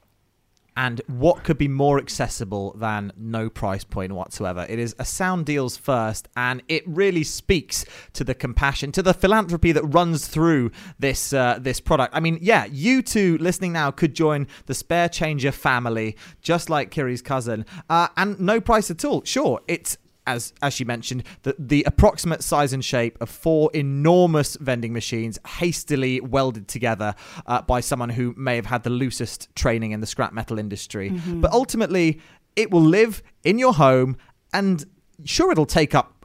And what could be more accessible than no price point whatsoever? It is a Sound Deals first, and it really speaks to the compassion, to the philanthropy that runs through this uh, this product. I mean, yeah, you two listening now could join the Spare Changer family, just like Kiri's cousin, uh, and no price at all. Sure, it's As as she mentioned, the, the approximate size and shape of four enormous vending machines hastily welded together uh, by someone who may have had the loosest training in the scrap metal industry. Mm-hmm. But ultimately, it will live in your home, and sure, it'll take up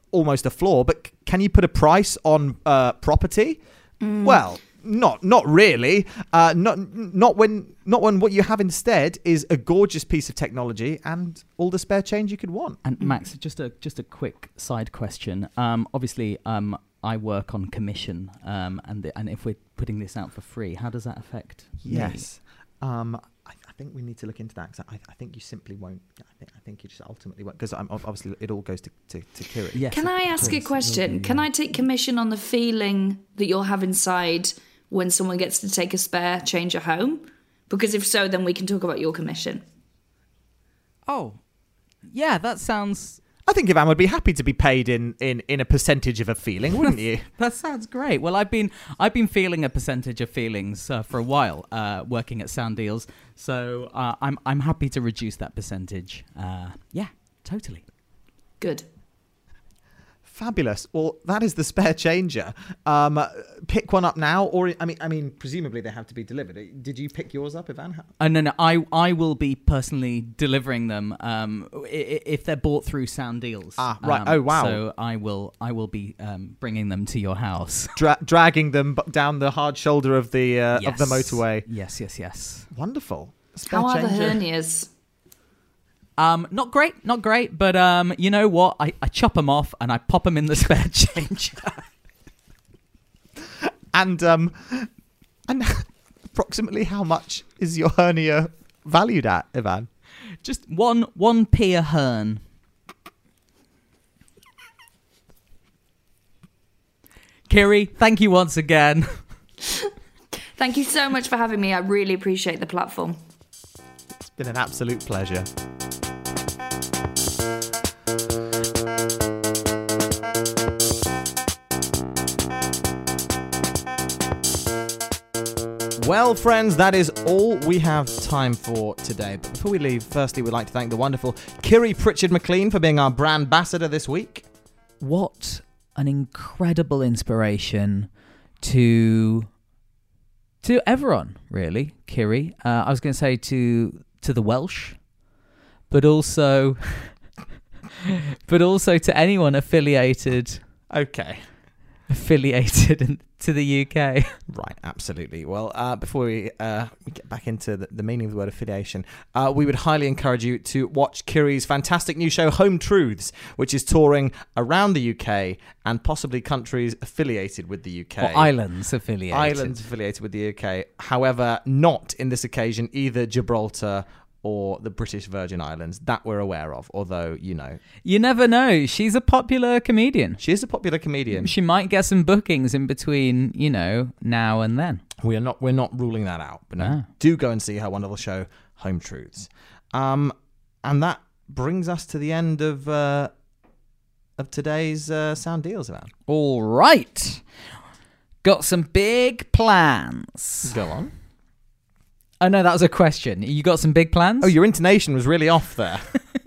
almost a flaw. But c- can you put a price on uh, property? Well, not not really. Uh, not not when not when what you have instead is a gorgeous piece of technology and all the spare change you could want. And Max, just a just a quick side question. Um, obviously, um, I work on commission, um, and the, and if we're putting this out for free, how does that affect me? Yes. Um, I, I think we need to look into that because I, I think you simply won't. I think I think you just ultimately won't because obviously it all goes to to, to Kiri. Yes, Can I of ask a course. question? Can I take commission on the feeling that you'll have inside when someone gets to take a spare changer home? Because if so, then we can talk about your commission. Oh, yeah, that sounds I think Ivan would be happy to be paid in, in, in a percentage of a feeling, wouldn't you? that sounds great. Well, I've been I've been feeling a percentage of feelings uh, for a while, uh, working at Sound Deals. So uh, I'm I'm happy to reduce that percentage. Uh, yeah, totally. Good. Fabulous. Well, that is the spare changer. Um, pick one up now, or I mean, I mean, presumably they have to be delivered. Did you pick yours up, Ivan? How- Uh, no, no, I I will be personally delivering them um, i- i- if they're bought through Sound Deals. Ah, right. Um, Oh, wow. So I will I will be um, bringing them to your house. Dra- dragging them b- down the hard shoulder of the uh, of the Yes. motorway. Yes, yes, yes. Wonderful. Spare How are the changer. hernias? Um, not great, not great, but um, you know what? I, I chop them off and I pop them in the spare changer. And um, and approximately how much is your hernia valued at, Ivan? Just one one p a hern. Kiri, thank you once again. Thank you so much for having me. I really appreciate the platform. It's been an absolute pleasure. Well, friends, that is all we have time for today. But before we leave, firstly, we'd like to thank the wonderful Kiri Pritchard McLean for being our brand ambassador this week. What an incredible inspiration to to everyone, really, Kiri. Uh, I was going to say to to the Welsh, but also but also to anyone affiliated Okay. affiliated in, to the U K. Right, absolutely. Well, uh, before we, uh, we get back into the, the meaning of the word affiliation, uh, we would highly encourage you to watch Kiri's fantastic new show, Home Truths, which is touring around the U K and possibly countries affiliated with the U K. Or islands affiliated. Islands affiliated with the U K. However, not in this occasion either Gibraltar or the British Virgin Islands that we're aware of, although, you know, You never know. She's a popular comedian. she is a popular comedian. She might get some bookings in between, you know, now and then. We are not we're not ruling that out, but no, No. do go and see her wonderful show, Home Truths. Um, and that brings us to the end of uh, of today's uh, Sound Deals, Ivan. All right. Got some big plans. Go on. Oh, no, that was a question. You got some big plans? Oh, your intonation was really off there.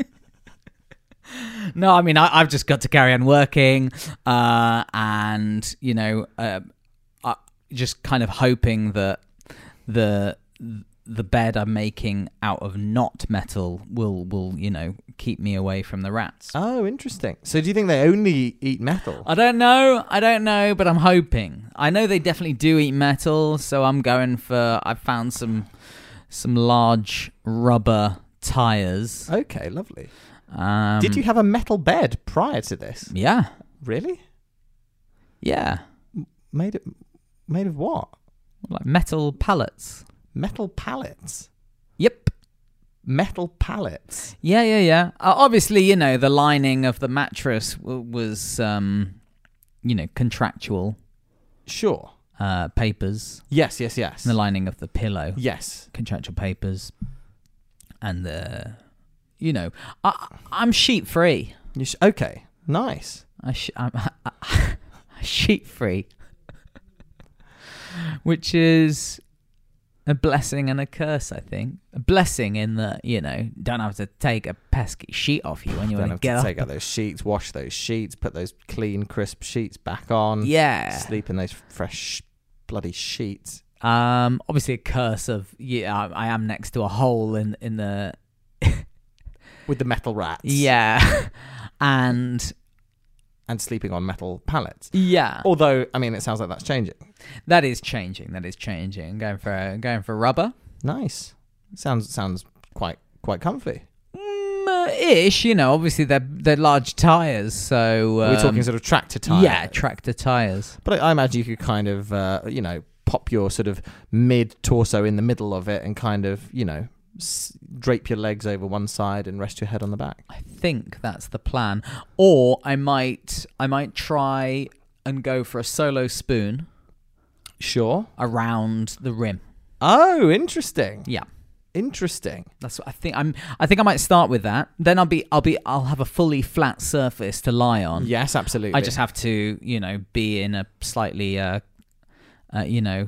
No, I mean, I, I've just got to carry on working uh, and, you know, uh, uh, just kind of hoping that the the bed I'm making out of not metal will, will, you know, keep me away from the rats. Oh, interesting. So do you think they only eat metal? I don't know. I don't know, but I'm hoping. I know they definitely do eat metal, so I'm going for. I found some some large rubber tires. Okay, lovely. Um, Did you have a metal bed prior to this? Yeah, Really? yeah, Made it made of what? like metal pallets. Metal pallets. Yep. Metal pallets. Yeah, yeah, yeah. Uh, obviously, you know, the lining of the mattress w- was, um, you know, contractual Sure. uh, papers. Yes, yes, yes. And the lining of the pillow, Yes. contractual papers, and the, you know, I, I'm sheet free. You sh- okay. Nice. I sh- I'm sheet free, which is a blessing and a curse, I think. A blessing in that, you know, don't have to take a pesky sheet off you when you Don't want to have get to up. take out those sheets, wash those sheets, put those clean, crisp sheets back on. Yeah. Sleep in those fresh, bloody sheets. Um, obviously a curse of, yeah, I I am next to a hole in, in the, With the metal rats. yeah. And and sleeping on metal pallets. Yeah. Although, I mean, it sounds like that's changing. That is changing. That is changing. Going for going for rubber. Nice. Sounds sounds quite quite comfy. Mm, uh, ish. You know, obviously they're they're large tires, so um, We're talking sort of tractor tire. yeah, tractor tires. But I, I imagine you could kind of, uh, you know, pop your sort of mid torso in the middle of it and kind of, you know, s- drape your legs over one side and rest your head on the back. I think that's the plan. Or I might I might try and go for a solo spoon Sure. around the rim. Oh, interesting. Yeah. Interesting. That's what I think. I'm. I think I might start with that. Then I'll be. I'll be. I'll have a fully flat surface to lie on. Yes, absolutely. I just have to, you know, be in a slightly, uh, uh, you know,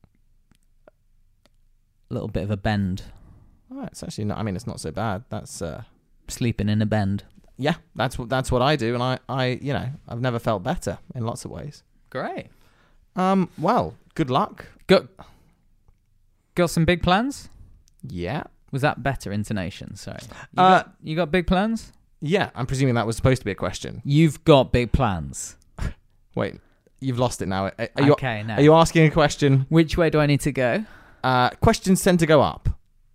a little bit of a bend. Oh, it's actually not. I mean, it's not so bad. That's uh, Sleeping in a bend. yeah. That's what that's what I do, and I, I, you know, I've never felt better in lots of ways. Great. Um. Well, good luck. Got. Got some big plans. Yeah. Was that better intonation? Sorry. You, Uh, got, you got big plans? Yeah. I'm presuming that was supposed to be a question. You've got big plans. Wait, you've lost it now. Are, are you, Okay, now. Are you asking a question? Which way do I need to go? Uh, questions tend to go up.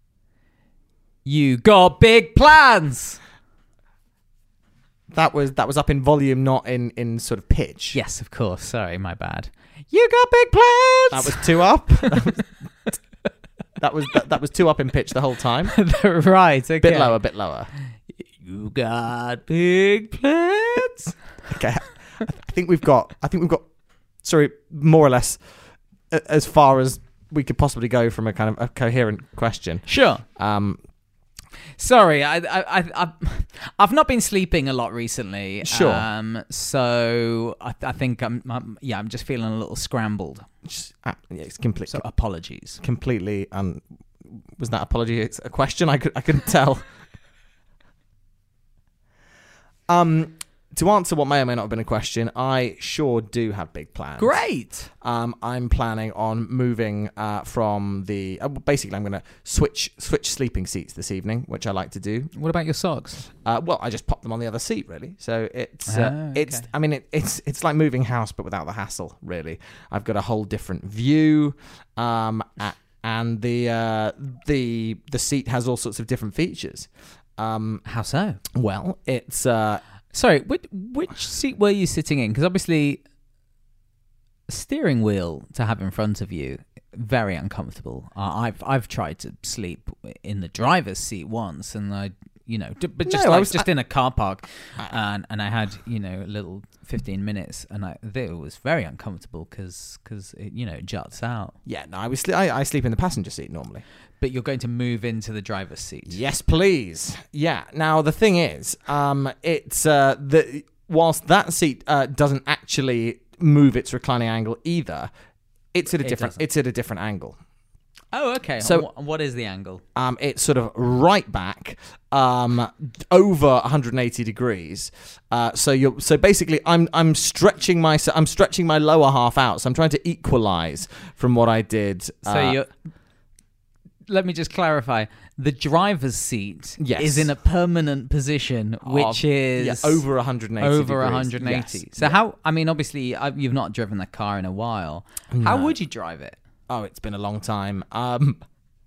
You got big plans. That was that was up in volume, not in, in sort of pitch. Yes, of course. Sorry, my bad. You got big plans. That was two up. that was that was, that, that was two up in pitch the whole time. right. Okay. Bit lower, bit lower. You got big plans. Okay, I think we've got. I think we've got. Sorry, more or less, a- as far as we could possibly go from a kind of a coherent question. Sure. Um, Sorry, I, I, I, I've, I've not been sleeping a lot recently. Sure. Um, so I, I think I'm, I'm, yeah, I'm just feeling a little scrambled. just, uh, yeah, it's complete, So apologies. completely. Um, was that apology it's a question? I could. I couldn't tell. um. To answer what may or may not have been a question, I sure do have big plans. Great. Um, I'm planning on moving uh, from the. Uh, basically, I'm going to switch switch sleeping seats this evening, which I like to do. What about your socks? Uh, well, I just pop them on the other seat, really. So it's uh, Ah, it's. okay. I mean, it, it's it's like moving house, but without the hassle. Really, I've got a whole different view, um, a- and the uh, the the seat has all sorts of different features. Um, How so? well, it's. Uh, Sorry, which, which seat were you sitting in? Because obviously, a steering wheel to have in front of you, very uncomfortable. Uh, I've I've tried to sleep in the driver's seat once, and I, you know, d- but just No, I like was- just in a car park, and and I had you know a little fifteen minutes, and I it was very uncomfortable because because you know it juts out. yeah, no, I was. Sli- I, I sleep in the passenger seat normally. But you're going to move into the driver's seat. Yes, please. Yeah. Now the thing is, um, it's uh, the whilst that seat uh, doesn't actually move its reclining angle either, it's at a It different. doesn't. It's at a different angle. Oh, okay. So- So what is the angle? Um, it's sort of right back, um, over one hundred eighty degrees. Uh, so you're so basically, I'm I'm stretching my I'm stretching my lower half out. So I'm trying to equalize from what I did. So uh, you're. Let me just clarify. The driver's seat Yes. is in a permanent position, which of- is yeah, over one hundred eighty. over degrees. one hundred eighty. Yes. So Yeah. how? I mean, obviously, I, you've not driven the car in a while. How No. would you drive it? Oh, it's been a long time. Um,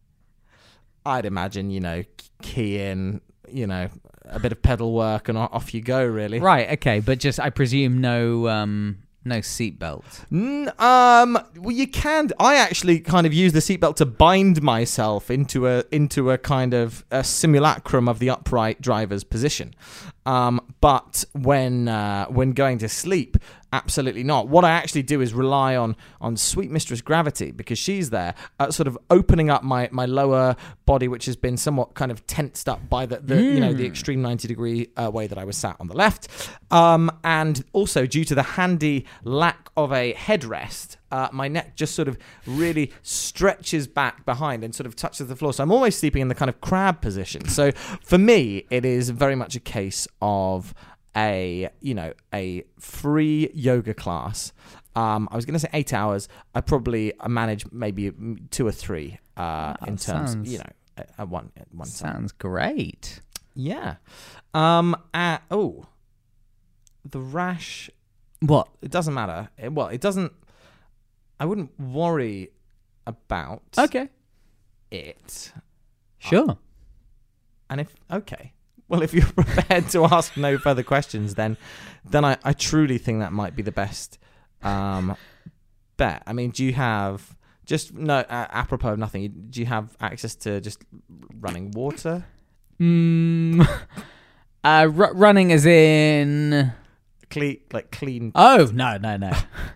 I'd imagine, you know, key in, you know, a bit of pedal work and o- off you go, really. Right. Okay. But just, I presume, no, um, no seatbelt. N- um, well, you can. I actually kind of use the seatbelt to bind myself into a into a kind of a simulacrum of the upright driver's position. Um, but when uh, when going to sleep, absolutely not. What I actually do is rely on on sweet Mistress Gravity, because she's there, uh, sort of opening up my, my lower body, which has been somewhat kind of tensed up by the, the you know the extreme ninety degree uh, way that I was sat on the left, um, and also due to the handy lack of a headrest. Uh, my neck just sort of really stretches back behind and sort of touches the floor. So I'm always sleeping in the kind of crab position. So for me, it is very much a case of a, you know, a free yoga class. Um, I was going to say eight hours. I probably manage maybe two or three uh, That in terms, sounds- you know, at, at one at one time. Sounds great. Yeah. Um. Uh, oh. the rash, What? it doesn't matter. It, well, it doesn't. I wouldn't worry about Okay. it. Sure. And if okay, well, if you're prepared to ask no further questions, then then I, I truly think that might be the best um, bet. I mean, do you have just no uh, apropos of nothing? Do you have access to just running water? Mm, uh, r- running as in. Clean, like clean, Oh no no no.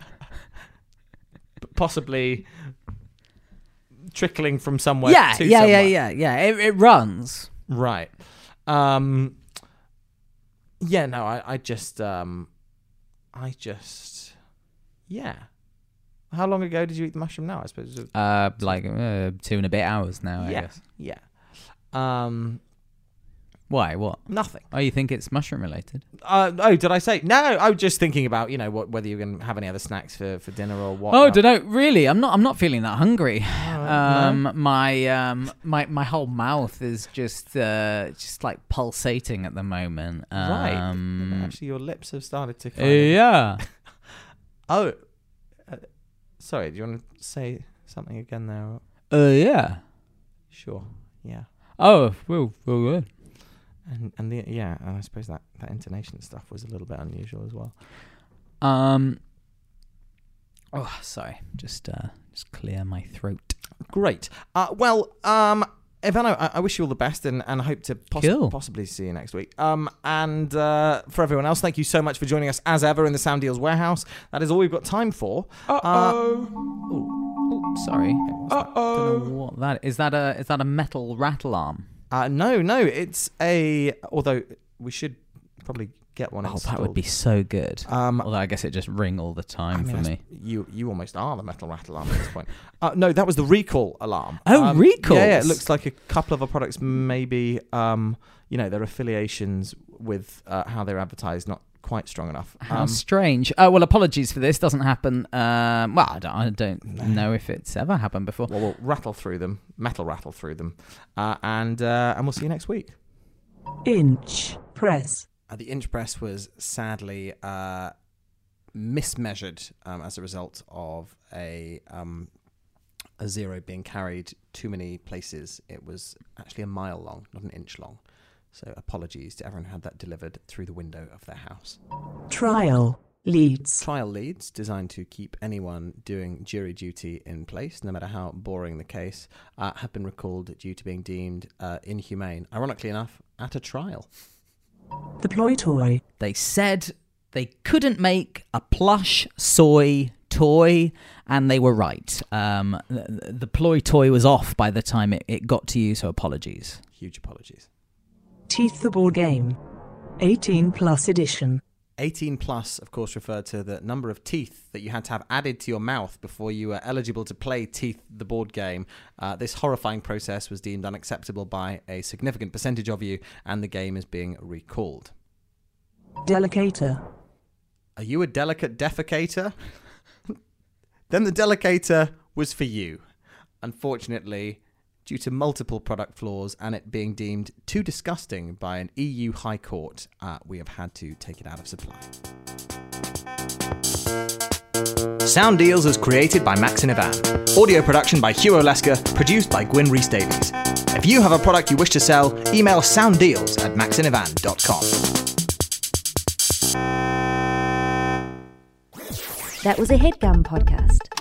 possibly trickling from somewhere. yeah to yeah yeah somewhere. yeah yeah. It, it runs. Right. Um. Yeah. No. I. I just. Um. I just. Yeah. How long ago did you eat the mushroom? Now I suppose. it was- Uh, like uh, two and a bit hours now. I yeah. guess. Yeah. Um. Why? What? Nothing. Oh, you think it's mushroom related? Uh, oh, did I say no? I was just thinking about you know what, whether you're going to have any other snacks for, for dinner or what. Oh, don't know. Really, I'm not. I'm not feeling that hungry. no? Um, my um, my my whole mouth is just uh, just like pulsating at the moment. Right. Um, Actually, your lips have started to. Kind of... yeah. Oh. Uh, sorry. Do you want to say something again there? Uh, yeah. Sure. Yeah. Oh, well, well, good. And and the yeah, and I suppose that, that intonation stuff was a little bit unusual as well. Um. Oh, sorry. Just uh, just clear my throat. Great. Uh, well, um, Ivano, I, I wish you all the best, and, and I hope to poss- Cool. possibly see you next week. Um, and uh, for everyone else, thank you so much for joining us as ever in the Sound Deals warehouse. That is all we've got time for. Uh Oh, sorry. Uh oh. Don't know what that is. That a is that a metal rattle arm? Uh, no, no, it's a. Although we should probably get one. Oh, installed. that would be so good. Um, Although I guess it just ring all the time I mean, for that's- me. You you almost are the metal rattle alarm at this point. Uh, no, that was the recall alarm. Oh, um, recalls? Yeah, yeah, it looks like a couple of our products maybe, um, you know, their affiliations with uh, how they're advertised not quite strong enough. How Um, strange. Oh, well, apologies for this. Doesn't happen. Um, well, I don't, I don't know if it's ever happened before. well, we'll rattle through them, metal rattle through them, uh, and uh, and we'll see you next week. Inch press. Uh, the inch press was sadly uh, mismeasured um, as a result of a um, a zero being carried too many places. It was actually a mile long, not an inch long. So apologies to everyone who had that delivered through the window of their house. Trial leads. Trial leads designed to keep anyone doing jury duty in place, no matter how boring the case, uh, have been recalled due to being deemed uh, inhumane. Ironically enough, at a trial. The ploy toy. They said they couldn't make a plush soy toy, and they were right. Um, the, the ploy toy was off by the time it, it got to you, so apologies. Huge apologies. Teeth the board game. eighteen plus edition. eighteen plus, of course, referred to the number of teeth that you had to have added to your mouth before you were eligible to play Teeth, the board game. Uh, this horrifying process was deemed unacceptable by a significant percentage of you, and the game is being recalled. Delicator. Are you a delicate defecator? Then the delicator was for you. Unfortunately, due to multiple product flaws and it being deemed too disgusting by an E U High Court, uh, we have had to take it out of supply. Sound Deals is created by Max and Ivan. Audio production by Hugh Olesker, produced by Gwyn Rees-Davies. If you have a product you wish to sell, email sounddeals at maxinevan dot com. That was a HeadGum podcast.